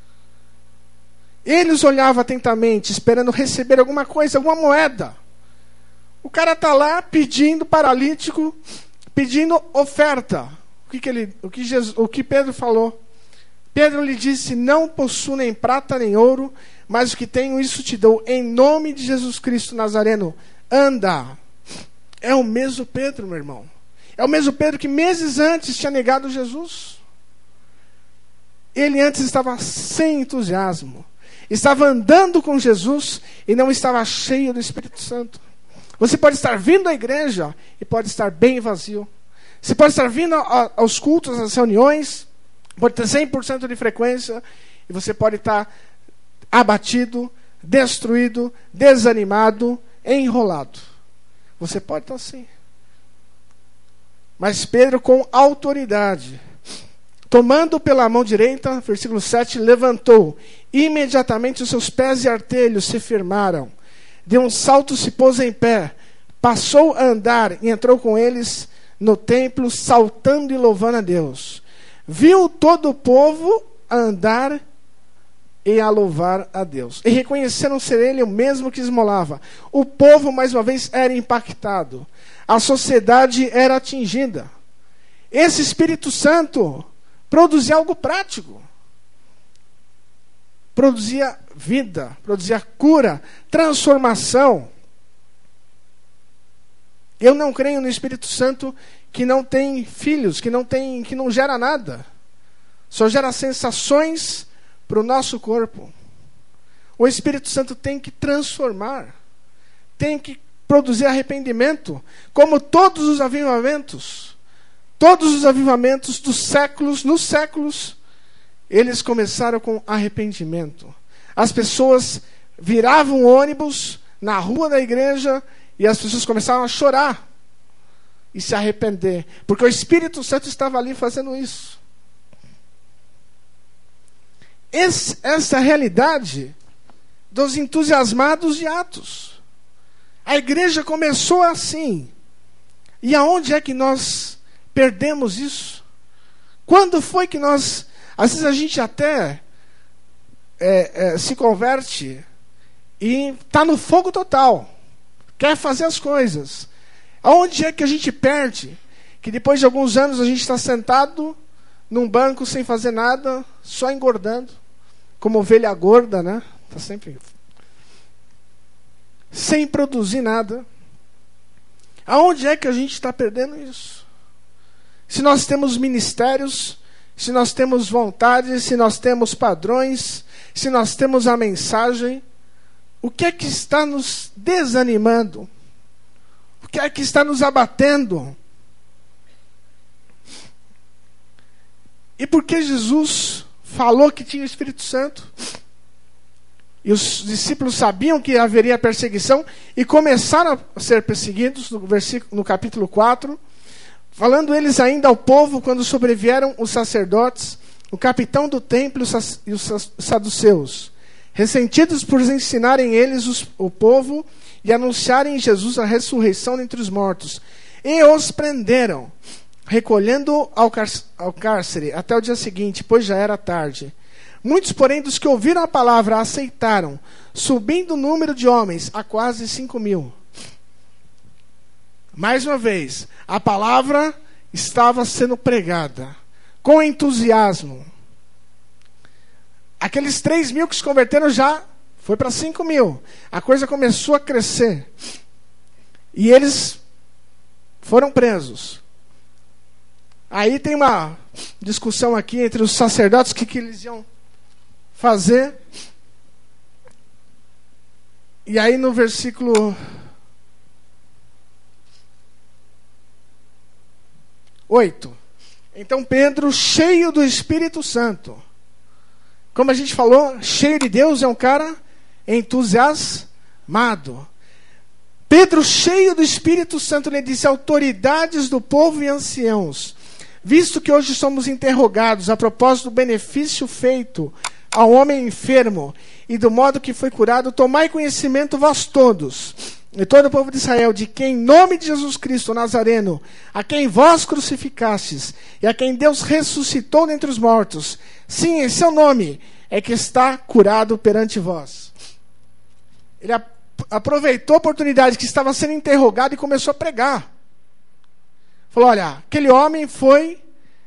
[SPEAKER 3] Ele os olhava atentamente, esperando receber alguma coisa, alguma moeda. O cara está lá pedindo, paralítico, pedindo oferta. O que Pedro falou? Pedro lhe disse: não possuo nem prata nem ouro, mas o que tenho, isso te dou. Em nome de Jesus Cristo Nazareno, anda. É o mesmo Pedro, meu irmão. É o mesmo Pedro que meses antes tinha negado Jesus. Ele antes estava sem entusiasmo. Estava andando com Jesus e não estava cheio do Espírito Santo. Você pode estar vindo à igreja e pode estar bem vazio. Você pode estar vindo aos cultos, às reuniões, pode ter 100% de frequência, e você pode estar abatido, destruído, desanimado, enrolado. Você pode estar assim. Mas Pedro, com autoridade, tomando pela mão direita, versículo 7, levantou. Imediatamente os seus pés e artelhos se firmaram. De um salto se pôs em pé. Passou a andar e entrou com eles no templo, saltando e louvando a Deus. Viu todo o povo a andar e a louvar a Deus. E reconheceram ser ele o mesmo que esmolava. O povo, mais uma vez, era impactado. A sociedade era atingida. Esse Espírito Santo produzia algo prático. Produzia vida, produzia cura, transformação. Eu não creio no Espírito Santo que não tem filhos, que não gera nada. Só gera sensações para o nosso corpo. O Espírito Santo tem que transformar. Tem que produzir arrependimento. Como todos os avivamentos. Todos os avivamentos dos séculos, nos séculos, eles começaram com arrependimento. As pessoas viravam ônibus na rua da igreja e as pessoas começaram a chorar e se arrepender, porque o Espírito Santo estava ali fazendo isso. Essa é a realidade dos entusiasmados de Atos. A igreja começou assim. E aonde é que nós perdemos isso? Quando foi que nós... Às vezes a gente até se converte e está no fogo total. Quer fazer as coisas. Aonde é que a gente perde? Que depois de alguns anos a gente está sentado num banco sem fazer nada, só engordando. Como ovelha gorda, né? Está sempre... sem produzir nada. Aonde é que a gente está perdendo isso? Se nós temos ministérios, se nós temos vontade, se nós temos padrões, se nós temos a mensagem, o que é que está nos desanimando? O que é que está nos abatendo? E por que Jesus falou que tinha o Espírito Santo? E os discípulos sabiam que haveria perseguição e começaram a ser perseguidos, no capítulo 4, falando eles ainda ao povo quando sobrevieram os sacerdotes, o capitão do templo e os saduceus, ressentidos por ensinarem eles o povo e anunciarem em Jesus a ressurreição dentre os mortos. E os prenderam, recolhendo ao cárcere até o dia seguinte, pois já era tarde. Muitos, porém, dos que ouviram a palavra aceitaram, subindo o número de homens a quase 5.000. Mais uma vez, a palavra estava sendo pregada com entusiasmo. Aqueles 3.000 que se converteram já foi para 5.000. A coisa começou a crescer. E eles foram presos. Aí tem uma discussão aqui entre os sacerdotes, o que eles iam fazer. E aí no versículo 8. Então Pedro, cheio do Espírito Santo, como a gente falou, cheio de Deus, é um cara entusiasmado. Pedro, cheio do Espírito Santo, lhe disse: autoridades do povo e anciãos, visto que hoje somos interrogados a propósito do benefício feito ao homem enfermo e do modo que foi curado, tomai conhecimento vós todos e todo o povo de Israel, de que em nome de Jesus Cristo Nazareno, a quem vós crucificastes e a quem Deus ressuscitou dentre os mortos, sim, em seu nome é que está curado perante vós. Ele aproveitou a oportunidade que estava sendo interrogado e começou a pregar. Falou: olha, aquele homem foi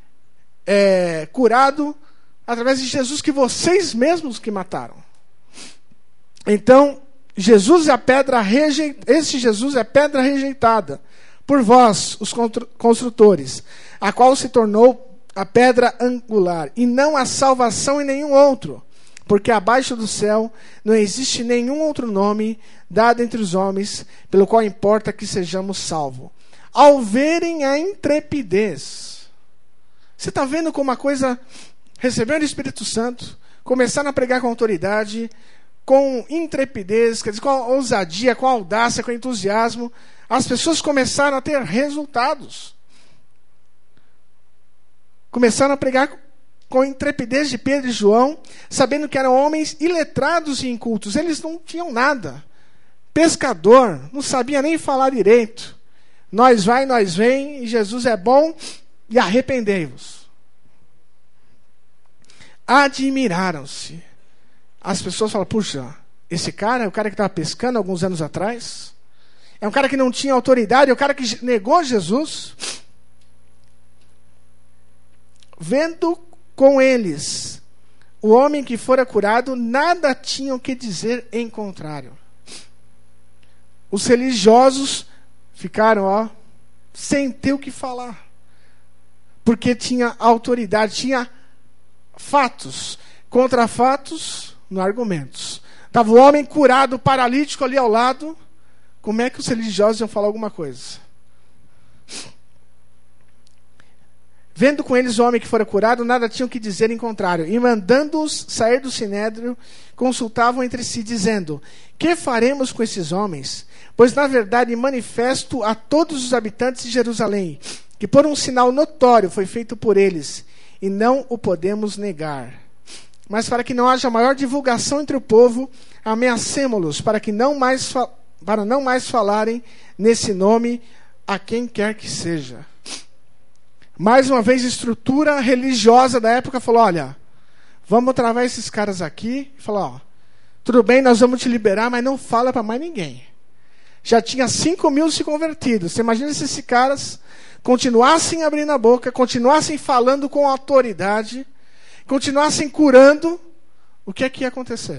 [SPEAKER 3] curado através de Jesus, que vocês mesmos que mataram. Então, Jesus é a pedra este Jesus é a pedra rejeitada por vós, os construtores, a qual se tornou a pedra angular, e não há salvação em nenhum outro, porque abaixo do céu não existe nenhum outro nome dado entre os homens, pelo qual importa que sejamos salvos. Ao verem a intrepidez, você está vendo como a coisa, recebendo o Espírito Santo, começaram a pregar com autoridade, com intrepidez, quer dizer, com ousadia, com audácia, com entusiasmo, as pessoas começaram a ter resultados. Começaram a pregar com intrepidez de Pedro e João, sabendo que eram homens iletrados e incultos. Eles não tinham nada. Pescador, não sabia nem falar direito. Nós vai, nós vem, e Jesus é bom, e arrependei-vos. Admiraram-se. As pessoas falam: puxa, esse cara é o cara que estava pescando alguns anos atrás? É um cara que não tinha autoridade, é o cara que negou Jesus? Vendo com eles o homem que fora curado, nada tinham que dizer em contrário. Os religiosos ficaram, sem ter o que falar. Porque tinha autoridade, tinha fatos. Contra fatos, não há argumentos. Estava o homem curado, paralítico ali ao lado. Como é que os religiosos iam falar alguma coisa? Vendo com eles o homem que fora curado, nada tinham que dizer em contrário. E mandando-os sair do sinédrio, consultavam entre si, dizendo: que faremos com esses homens? Pois na verdade manifesto a todos os habitantes de Jerusalém, que por um sinal notório foi feito por eles, e não o podemos negar. Mas para que não haja maior divulgação entre o povo, ameacemo-los, para não mais falarem nesse nome a quem quer que seja. Mais uma vez, a estrutura religiosa da época falou: olha, vamos travar esses caras aqui e falar: tudo bem, nós vamos te liberar, mas não fala para mais ninguém. Já tinha 5.000 se convertidos. Você imagina se esses caras continuassem abrindo a boca, continuassem falando com autoridade, continuassem curando, o que é que ia acontecer?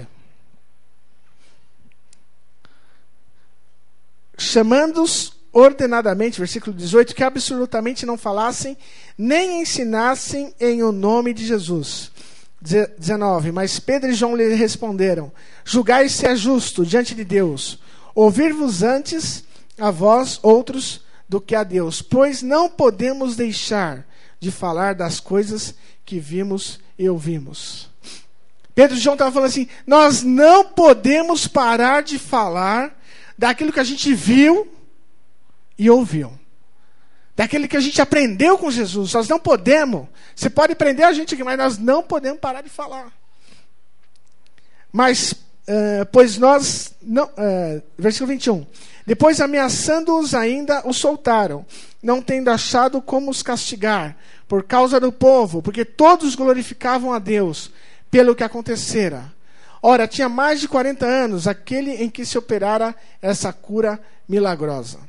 [SPEAKER 3] Chamando-os ordenadamente, versículo 18, que absolutamente não falassem, nem ensinassem em o nome de Jesus. 19, mas Pedro e João lhe responderam: julgai se é justo diante de Deus, ouvir-vos antes a vós outros do que a Deus, pois não podemos deixar de falar das coisas que vimos e ouvimos. Pedro e João estavam falando assim: nós não podemos parar de falar daquilo que a gente viu e ouviu, daquilo que a gente aprendeu com Jesus. Nós não podemos. Você pode prender a gente aqui, mas nós não podemos parar de falar. Mas, pois nós não, versículo 21, depois ameaçando-os ainda, os soltaram, não tendo achado como os castigar, por causa do povo, porque todos glorificavam a Deus pelo que acontecera. Ora, tinha mais de 40 anos aquele em que se operara essa cura milagrosa.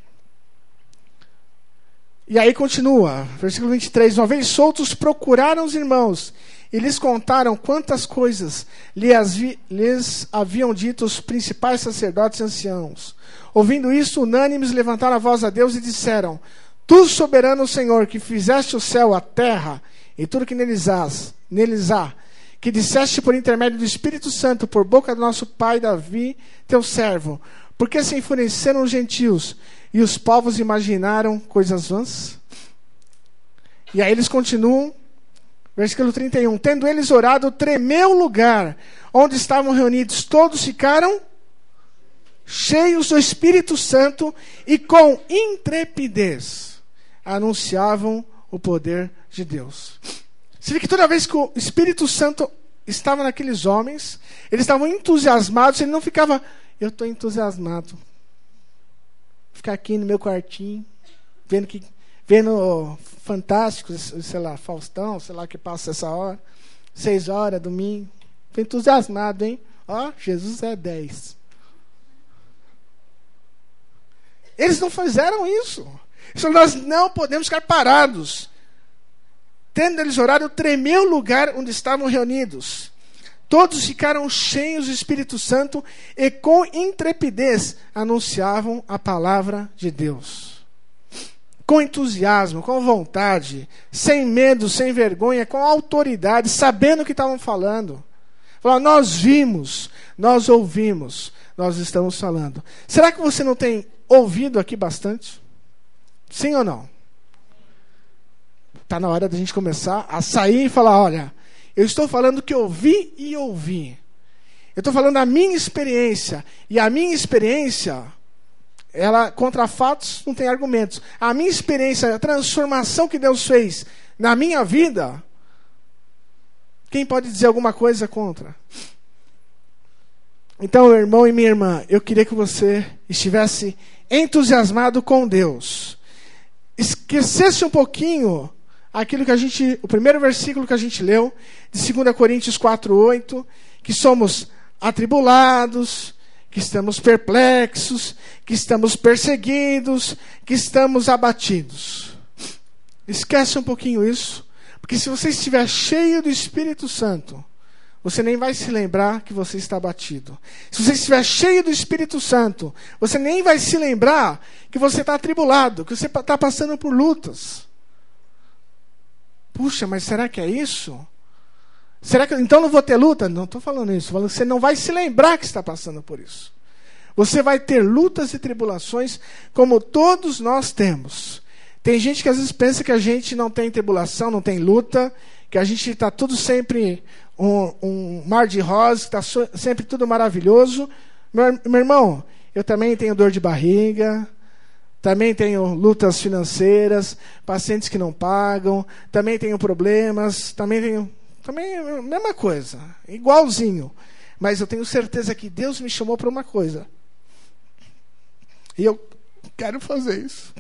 [SPEAKER 3] E aí continua, versículo 23, uma vez soltos, procuraram os irmãos e lhes contaram quantas coisas lhes haviam dito os principais sacerdotes e anciãos. Ouvindo isso, unânimes levantaram a voz a Deus e disseram: tu, soberano Senhor, que fizeste o céu, a terra e tudo que neles há, que disseste por intermédio do Espírito Santo, por boca do nosso pai Davi, teu servo, porque se enfureceram os gentios e os povos imaginaram coisas vãs? E aí eles continuam, versículo 31. Tendo eles orado, tremeu o lugar onde estavam reunidos. Todos ficaram cheios do Espírito Santo e com intrepidez anunciavam o poder de Deus. Você vê que toda vez que o Espírito Santo estava naqueles homens, eles estavam entusiasmados. Ele não ficava: eu estou entusiasmado, ficar aqui no meu quartinho, vendo Fantástico, sei lá, Faustão, sei lá, que passa essa hora, 6 horas, domingo. Estou entusiasmado, hein? Ó, Jesus é 10. Eles não fizeram isso. Nós não podemos ficar parados. Tendo eles orado, tremeu o lugar onde estavam reunidos. Todos ficaram cheios do Espírito Santo e com intrepidez anunciavam a palavra de Deus. Com entusiasmo, com vontade, sem medo, sem vergonha, com autoridade, sabendo o que estavam falando. Falaram: nós vimos, nós ouvimos, nós estamos falando. Será que você não tem ouvido aqui bastante? Sim ou não? Está na hora da gente começar a sair e falar: olha, eu estou falando que eu vi e ouvi. Eu estou falando da minha experiência. E a minha experiência, ela, contra fatos, não tem argumentos. A minha experiência, a transformação que Deus fez na minha vida, quem pode dizer alguma coisa contra? Então, meu irmão e minha irmã, eu queria que você estivesse entusiasmado com Deus. Esquecesse um pouquinho aquilo que o primeiro versículo que a gente leu, de 2 Coríntios 4:8, que somos atribulados, que estamos perplexos, que estamos perseguidos, que estamos abatidos. Esquece um pouquinho isso, porque se você estiver cheio do Espírito Santo, você nem vai se lembrar que você está abatido. Se você estiver cheio do Espírito Santo, você nem vai se lembrar que você está atribulado, que você está passando por lutas. Puxa, mas será que é isso? Será que então não vou ter luta? Não estou falando isso. Estou falando que você não vai se lembrar que está passando por isso. Você vai ter lutas e tribulações como todos nós temos. Tem gente que às vezes pensa que a gente não tem tribulação, não tem luta, que a gente está tudo sempre um mar de rosas, que está sempre tudo maravilhoso. Meu irmão, eu também tenho dor de barriga, também tenho lutas financeiras, pacientes que não pagam, também tenho problemas, também a mesma coisa, igualzinho. Mas eu tenho certeza que Deus me chamou para uma coisa. E eu quero fazer isso.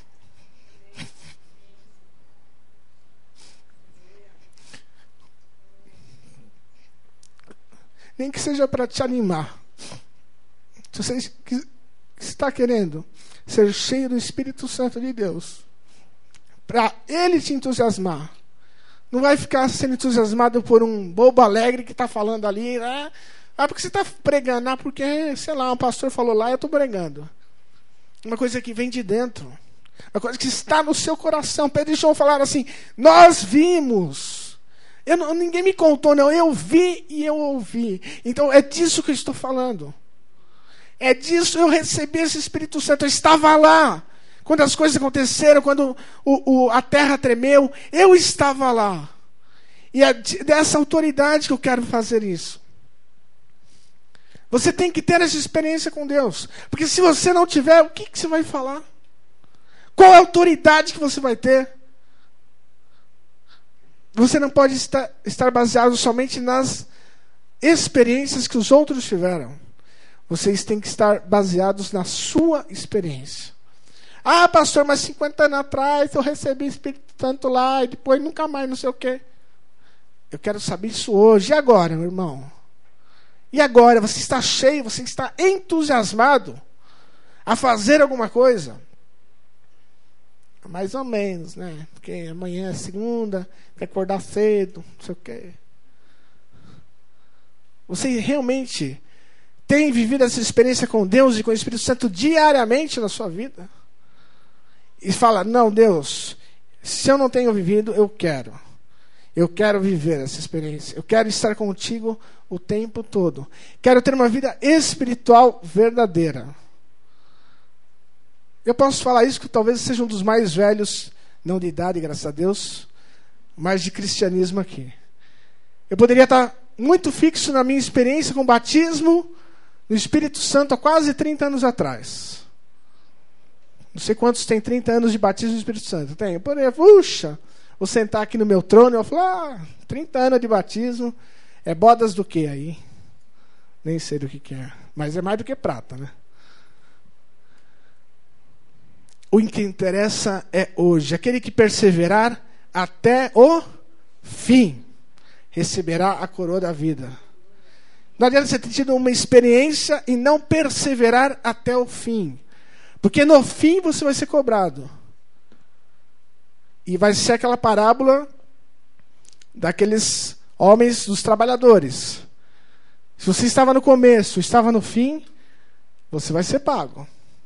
[SPEAKER 3] Nem que seja para te animar. Se você está querendo ser cheio do Espírito Santo de Deus, para Ele te entusiasmar, não vai ficar sendo entusiasmado por um bobo alegre que está falando ali, né? Porque você está pregando, porque, sei lá, um pastor falou lá, eu estou pregando. Uma coisa que vem de dentro, uma coisa que está no seu coração. Pedro e João falaram assim: nós vimos. Ninguém me contou, não. Eu vi e eu ouvi. Então é disso que eu estou falando. É disso. Eu recebi esse Espírito Santo. Eu estava lá quando as coisas aconteceram, quando a terra tremeu. Eu estava lá. E é dessa autoridade que eu quero fazer isso. Você tem que ter essa experiência com Deus. Porque se você não tiver, o que você vai falar? Qual a autoridade que você vai ter? Você não pode estar baseado somente nas experiências que os outros tiveram. Vocês têm que estar baseados na sua experiência. Ah, pastor, mas 50 anos atrás eu recebi o Espírito Santo lá e depois nunca mais, não sei o quê. Eu quero saber isso hoje. E agora, meu irmão? E agora? Você está cheio, você está entusiasmado a fazer alguma coisa? Mais ou menos, né? Porque amanhã é segunda, quer acordar cedo, não sei o quê. Você realmente tem vivido essa experiência com Deus e com o Espírito Santo diariamente na sua vida? E fala: não, Deus, se eu não tenho vivido, eu quero. Eu quero viver essa experiência. Eu quero estar contigo o tempo todo. Quero ter uma vida espiritual verdadeira. Eu posso falar isso que talvez seja um dos mais velhos, não de idade, graças a Deus, mas de cristianismo aqui. Eu poderia estar muito fixo na minha experiência com o batismo no Espírito Santo há quase 30 anos atrás. Não sei quantos têm 30 anos de batismo no Espírito Santo. Tem. Eu poderia, puxa, vou sentar aqui no meu trono e eu falar: 30 anos de batismo, é bodas do que aí? Nem sei do que é, mas é mais do que prata, né? O que interessa é hoje. Aquele que perseverar até o fim receberá a coroa da vida. Não adianta você ter tido uma experiência e não perseverar até o fim. Porque no fim você vai ser cobrado. E vai ser aquela parábola daqueles homens, dos trabalhadores. Se você estava no começo, estava no fim, você vai ser pago.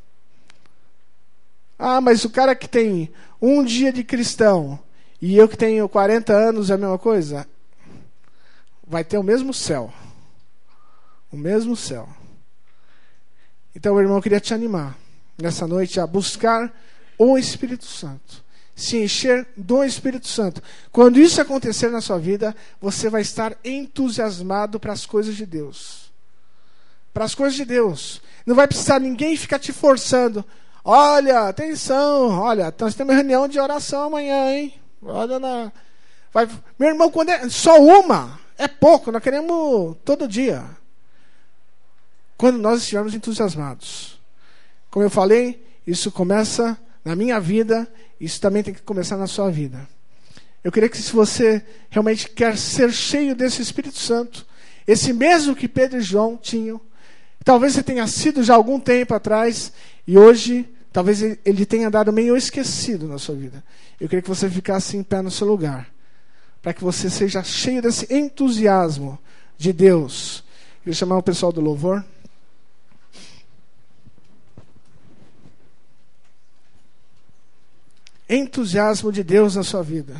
[SPEAKER 3] Ah, mas o cara que tem um dia de cristão e eu que tenho 40 anos é a mesma coisa? Vai ter o mesmo céu. O mesmo céu. Então, meu irmão, eu queria te animar nessa noite a buscar o Espírito Santo. Se encher do Espírito Santo. Quando isso acontecer na sua vida, você vai estar entusiasmado para as coisas de Deus. Para as coisas de Deus. Não vai precisar ninguém ficar te forçando. Olha, atenção, olha, nós temos reunião de oração amanhã, hein? Olha na... Meu irmão, quando é só uma, é pouco, nós queremos todo dia. Quando nós estivermos entusiasmados. Como eu falei, isso começa na minha vida, isso também tem que começar na sua vida. Eu queria que, se você realmente quer ser cheio desse Espírito Santo, esse mesmo que Pedro e João tinham, talvez você tenha sido já há algum tempo atrás, e hoje talvez ele tenha dado meio esquecido na sua vida. Eu queria que você ficasse em pé no seu lugar, para que você seja cheio desse entusiasmo de Deus. Eu vou chamar o pessoal do louvor. Entusiasmo de Deus na sua vida.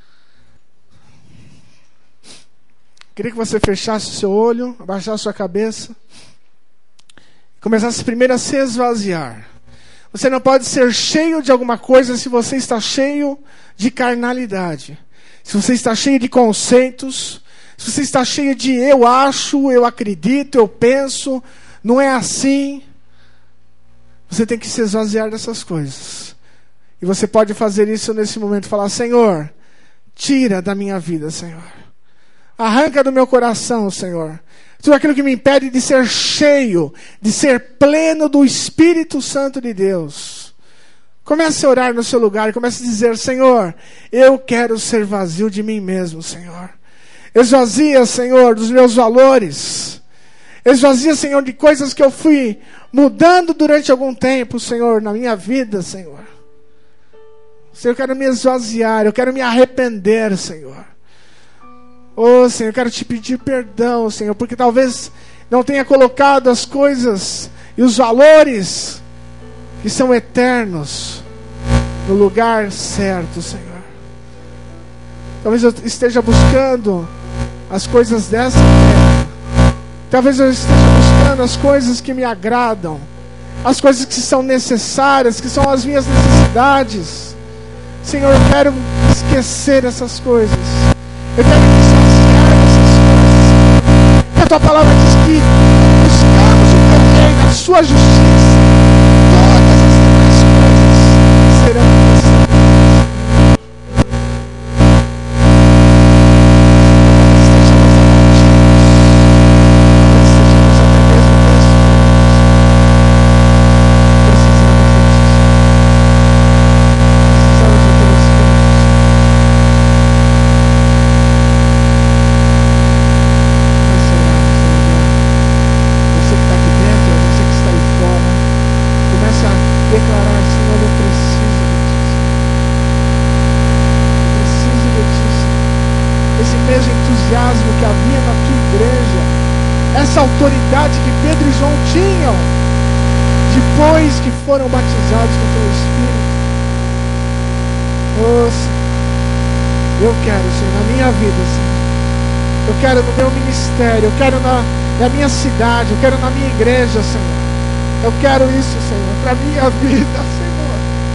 [SPEAKER 3] Queria que você fechasse o seu olho, abaixasse a sua cabeça, começasse primeiro a se esvaziar. Você não pode ser cheio de alguma coisa se você está cheio de carnalidade. Se você está cheio de conceitos, se você está cheio de eu acho, eu acredito, eu penso, não é assim. Você tem que se esvaziar dessas coisas. E você pode fazer isso nesse momento, falar: Senhor, tira da minha vida, Senhor. Arranca do meu coração, Senhor, tudo aquilo que me impede de ser cheio, de ser pleno do Espírito Santo de Deus. Comece a orar no seu lugar e comece a dizer: Senhor, eu quero ser vazio de mim mesmo, Senhor. Esvazia, Senhor, dos meus valores. Esvazia, Senhor, de coisas que eu fui mudando durante algum tempo, Senhor, na minha vida, Senhor. Senhor, eu quero me esvaziar, eu quero me arrepender, Senhor. Oh, Senhor, eu quero te pedir perdão, Senhor, porque talvez não tenha colocado as coisas e os valores que são eternos no lugar certo, Senhor. Talvez eu esteja buscando as coisas dessa terra. Talvez eu esteja buscando as coisas que me agradam, as coisas que são necessárias, que são as minhas necessidades. Senhor, eu quero esquecer essas coisas. Eu quero me saciar dessas coisas. E a tua palavra diz que buscamos o teu reino, a sua justiça. Todas as demais coisas serão acrescentadas. Que havia na tua igreja, essa autoridade que Pedro e João tinham depois que foram batizados com o teu Espírito. Oh, Senhor, eu quero, Senhor, na minha vida, Senhor, eu quero no meu ministério, eu quero na minha cidade, eu quero na minha igreja, Senhor, eu quero isso, Senhor, para a minha vida, Senhor.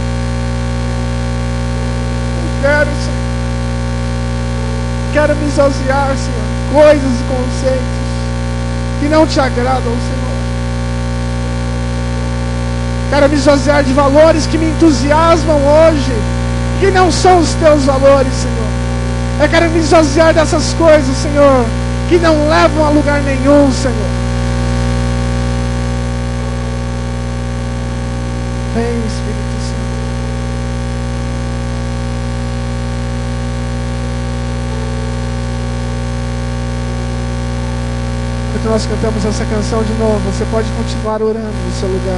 [SPEAKER 3] Eu quero, Senhor. Quero me esvaziar, Senhor, coisas e conceitos que não te agradam, Senhor. Quero me esvaziar de valores que me entusiasmam hoje, que não são os teus valores, Senhor. Eu quero me esvaziar dessas coisas, Senhor, que não levam a lugar nenhum, Senhor. Vem, Espírito Santo. Enquanto nós cantamos essa canção de novo, você pode continuar orando no seu lugar.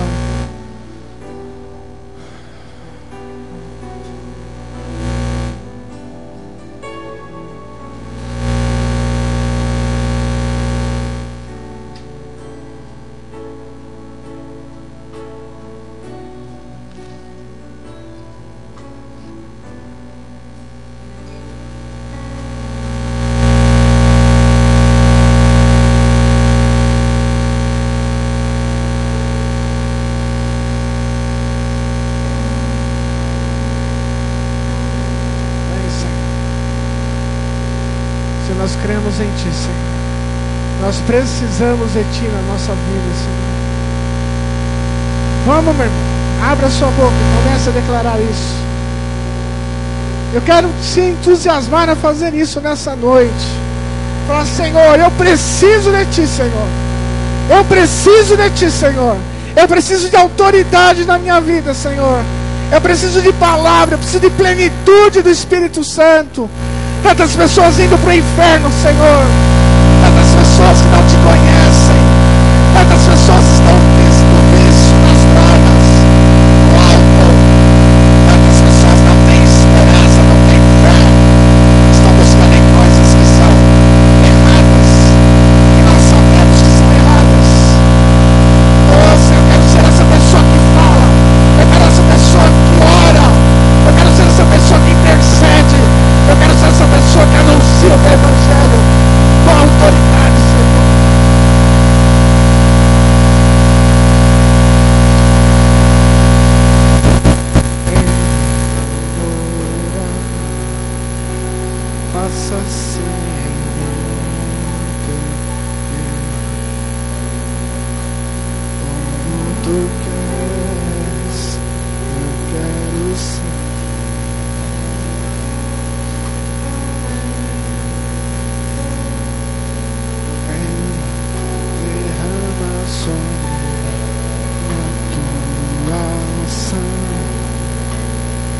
[SPEAKER 3] Nós cremos em Ti, Senhor. Nós precisamos de Ti na nossa vida, Senhor. Vamos, meu irmão. Abra sua boca e comece a declarar isso. Eu quero te entusiasmar a fazer isso nessa noite. Falar: Senhor, eu preciso de Ti, Senhor. Eu preciso de Ti, Senhor. Eu preciso de autoridade na minha vida, Senhor. Eu preciso de palavra, eu preciso de plenitude do Espírito Santo. Tantas pessoas indo para o inferno, Senhor. Tantas pessoas que não te conhecem. Tantas pessoas estão no vício, nas drogas, no álcool. Tantas pessoas não têm esperança, não têm fé. Estão buscando em coisas que são erradas.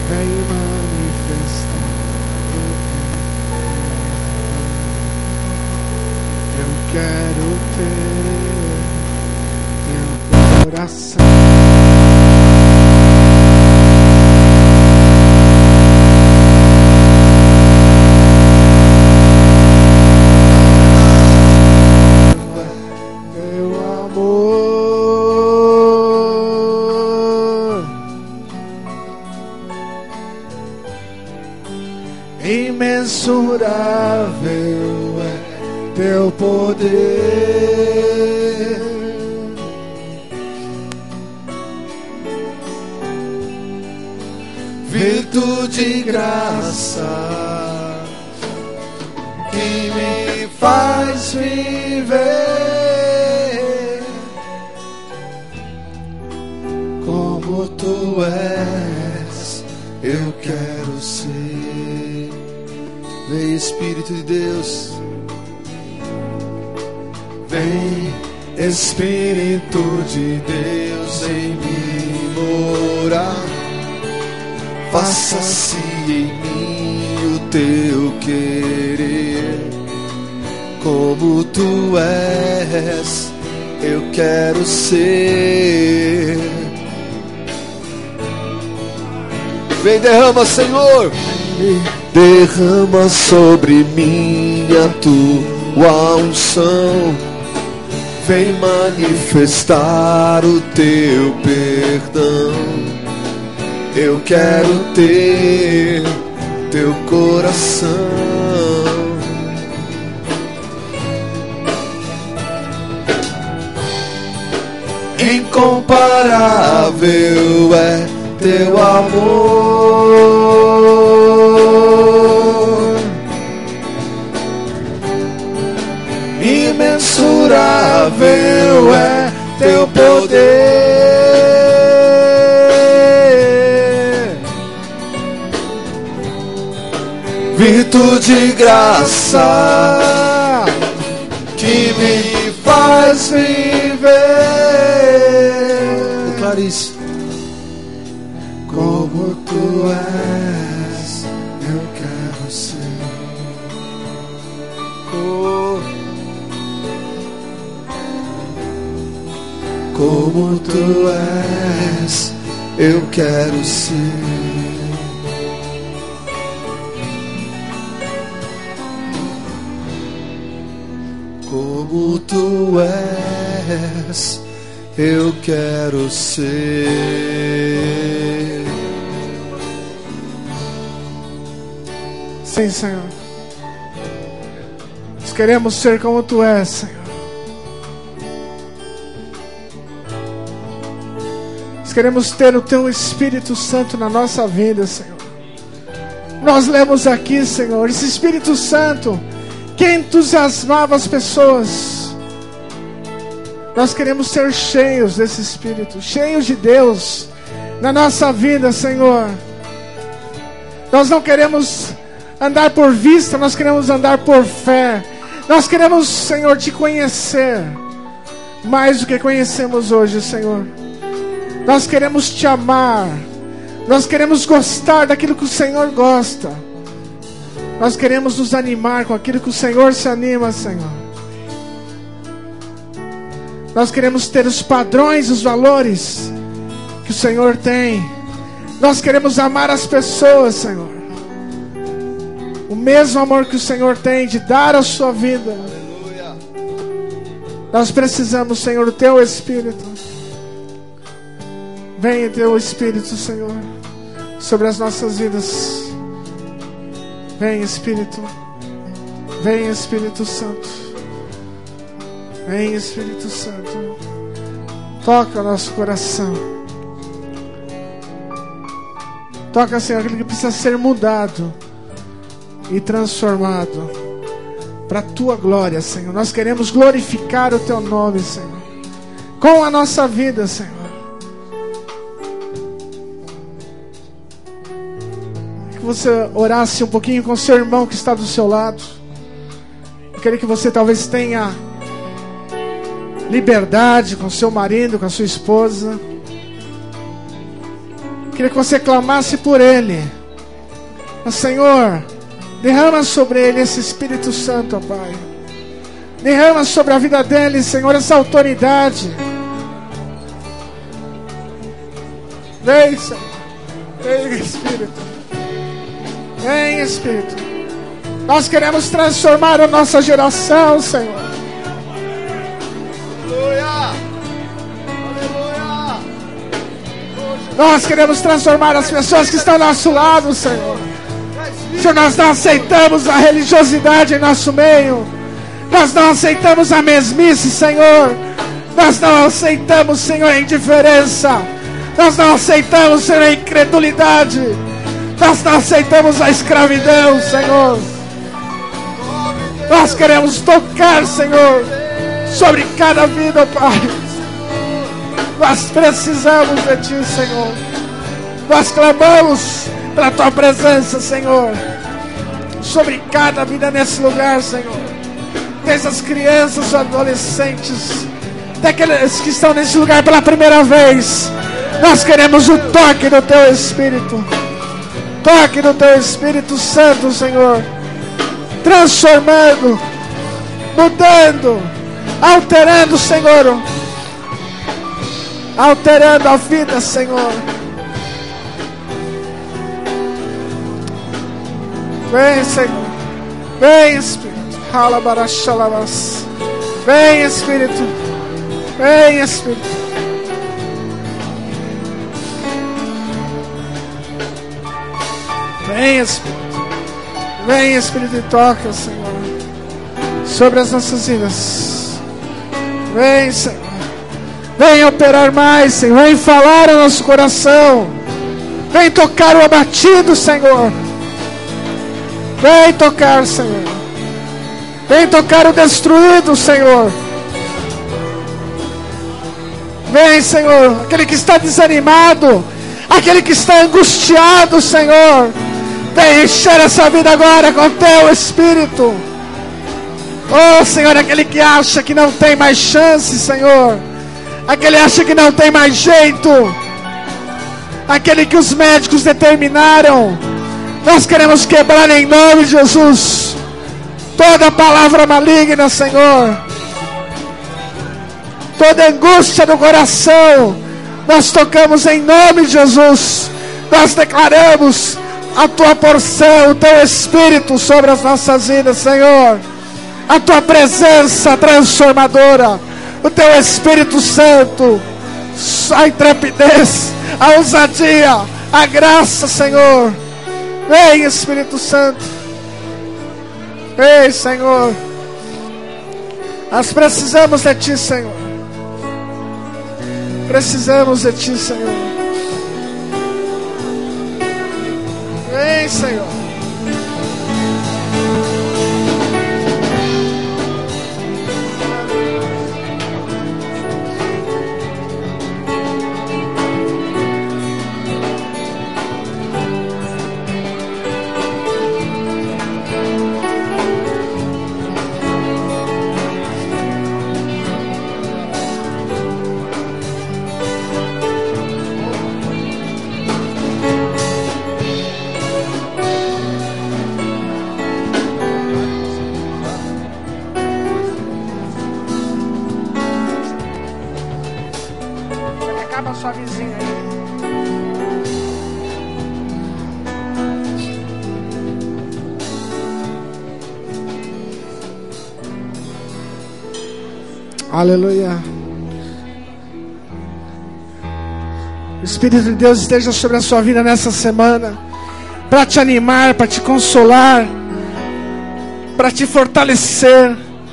[SPEAKER 3] vem manifestar. Eu quero ter teu coração. Imensurável é teu poder, virtude e graça que me faz viver como tu és, eu quero ser. Vem Espírito de Deus, vem Espírito de Deus em mim morar, faça-se em mim o teu querer, como tu és, eu quero ser. Vem, derrama, Senhor. Derrama sobre mim a tua unção, vem manifestar o teu perdão. Eu quero ter teu coração. Incomparável é teu amor, imensurável é teu poder, virtude e graça que me faz viver. Clarice, como tu és, eu quero ser. Oh. Como tu és, eu quero ser. Como tu és, eu quero ser. Sim, Senhor. Nós queremos ser como tu és, Senhor. Nós queremos ter o teu Espírito Santo na nossa vida, Senhor. Nós lemos aqui, Senhor, esse Espírito Santo que entusiasmava as pessoas. Nós queremos ser cheios desse Espírito, cheios de Deus na nossa vida, Senhor. Nós não queremos andar por vista, nós queremos andar por fé. Nós queremos, Senhor, te conhecer mais do que conhecemos hoje, Senhor. Nós queremos te amar. Nós queremos gostar daquilo que o Senhor gosta. Nós queremos nos animar com aquilo que o Senhor se anima, Senhor. Nós queremos ter os padrões, os valores que o Senhor tem. Nós queremos amar as pessoas, Senhor. O mesmo amor que o Senhor tem de dar a sua vida. Aleluia. Nós precisamos, Senhor, do teu Espírito. Venha teu Espírito, Senhor, sobre as nossas vidas. Vem, Espírito. Vem, Espírito Santo. Vem, Espírito Santo. Toca o nosso coração. Toca, Senhor, aquilo que precisa ser mudado e transformado para a tua glória, Senhor. Nós queremos glorificar o teu nome, Senhor, com a nossa vida, Senhor. Que você orasse um pouquinho com o seu irmão que está do seu lado. Eu queria que você talvez tenha liberdade com seu marido, com a sua esposa. Queria que você clamasse por ele. Mas, Senhor, derrama sobre ele esse Espírito Santo, ó Pai. Derrama sobre a vida dele, Senhor, essa autoridade. Vem, Senhor. Vem, Espírito. Vem, Espírito. Nós queremos transformar a nossa geração, Senhor. Aleluia. Aleluia. Nós queremos transformar as pessoas que estão ao nosso lado, Senhor. Senhor, nós não aceitamos a religiosidade em nosso meio. Nós não aceitamos a mesmice, Senhor. Nós não aceitamos, Senhor, a indiferença. Nós não aceitamos, Senhor, a incredulidade. Nós não aceitamos a escravidão, Senhor. Nós queremos tocar, Senhor, sobre cada vida, Pai. Nós precisamos de Ti, Senhor. Nós clamamos pela Tua presença, Senhor, sobre cada vida nesse lugar, Senhor. Desde as crianças, os adolescentes, daqueles que estão nesse lugar pela primeira vez. Nós queremos o toque do Teu Espírito. Toque do Teu Espírito Santo, Senhor. Transformando, mudando, alterando, Senhor. Alterando a vida, Senhor. Vem, Senhor. Vem, Espírito. Vem, Espírito. Vem, Espírito. Vem, Espírito. Vem, Espírito, e toca, Senhor, sobre as nossas vidas. Vem, Senhor. Vem operar mais, Senhor. Vem falar ao nosso coração. Vem tocar o abatido, Senhor. Vem tocar, Senhor. Vem tocar o destruído, Senhor. Vem, Senhor. Aquele que está desanimado, aquele que está angustiado, Senhor. Vem encher essa vida agora com Teu Espírito. Oh, Senhor, aquele que acha que não tem mais chance, Senhor. Aquele que acha que não tem mais jeito. Aquele que os médicos determinaram. Nós queremos quebrar em nome de Jesus toda palavra maligna, Senhor. Toda angústia do coração, nós tocamos em nome de Jesus. Nós declaramos a Tua porção, o Teu Espírito sobre as nossas vidas, Senhor. A Tua presença transformadora, o Teu Espírito Santo, a intrepidez, a ousadia, a graça, Senhor. Vem, Espírito Santo. Vem, Senhor. Nós precisamos de Ti, Senhor. Precisamos de Ti, Senhor. Vem, Senhor. Acaba a sua vizinha aí. Aleluia. O Espírito de Deus esteja sobre a sua vida nessa semana, para te animar, para te consolar, para te fortalecer.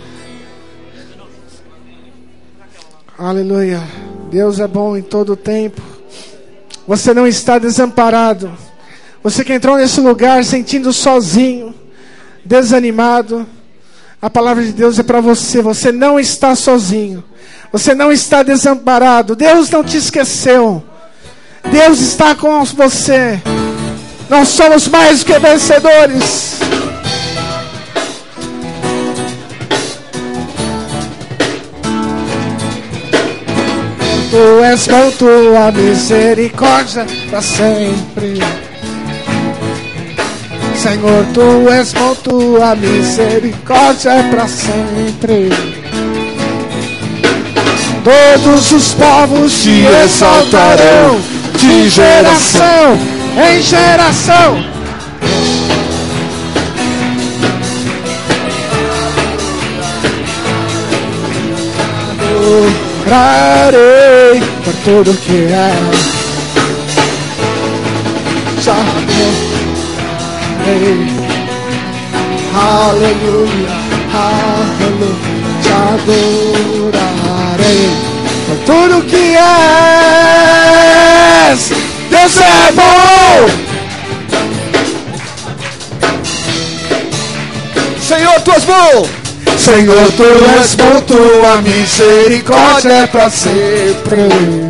[SPEAKER 3] Aleluia. Deus é bom em todo o tempo. Você não está desamparado. Você que entrou nesse lugar sentindo sozinho, desanimado, a palavra de Deus é para você. Você não está sozinho. Você não está desamparado. Deus não te esqueceu. Deus está com você. Nós somos mais que vencedores. Tu és bom, tua misericórdia para sempre. Senhor, tu és bom, tua misericórdia é para sempre. Todos os povos te exaltarão, de geração em geração. Adorarei por tudo que é. Aleluia, aleluia, te adorarei por tudo que és. Deus é bom.
[SPEAKER 7] Senhor, tu és bom.
[SPEAKER 3] Senhor, tu és bom, tua misericórdia é para sempre.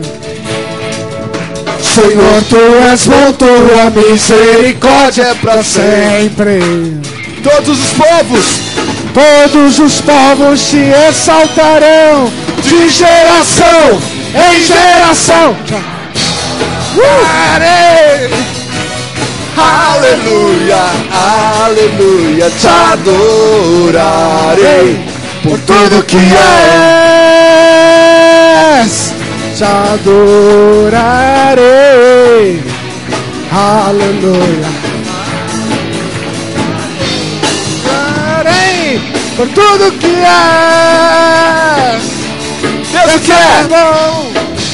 [SPEAKER 3] Senhor, tu és bom, tua misericórdia é para sempre.
[SPEAKER 7] Todos os povos
[SPEAKER 3] te exaltarão, de geração em geração.
[SPEAKER 7] Aleluia, aleluia, te adorarei por tudo que és.
[SPEAKER 3] Te adorarei, aleluia. Adorarei por tudo que és.
[SPEAKER 7] Deus que é
[SPEAKER 3] bom.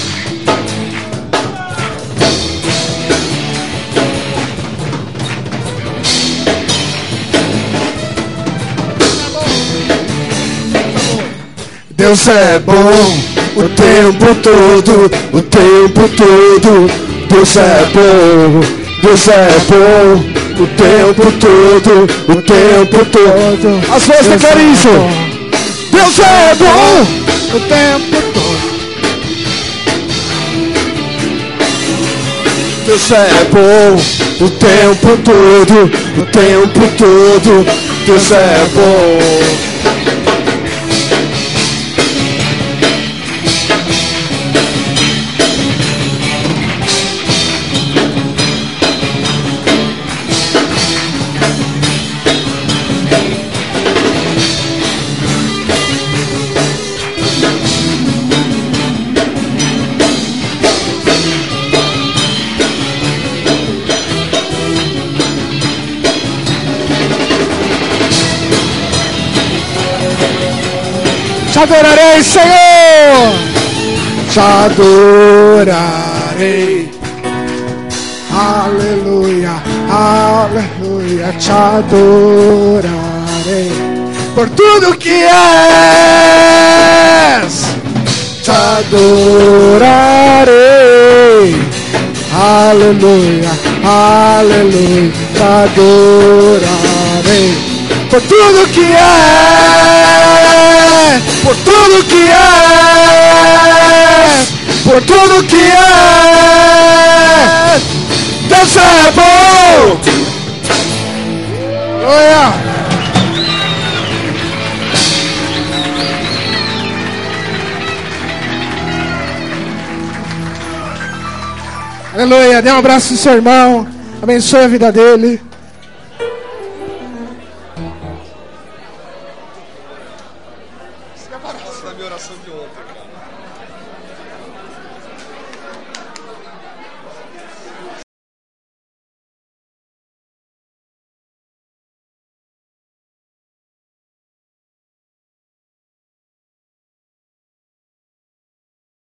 [SPEAKER 7] Deus é bom o tempo todo, o tempo todo. Deus é bom, Deus é bom o tempo todo, o tempo todo. As vozes declaram isso. Deus é bom
[SPEAKER 3] o tempo todo.
[SPEAKER 7] Deus é bom o tempo todo, o tempo todo. Deus é bom.
[SPEAKER 3] Te adorarei, Senhor. Te adorarei. Aleluia, aleluia. Te adorarei por tudo que és. Te adorarei. Aleluia, aleluia. Te adorarei por tudo que é, por tudo que é, por tudo que é. Deus é bom. Aleluia. Aleluia. Dê um abraço no seu irmão. Abençoe a vida dele.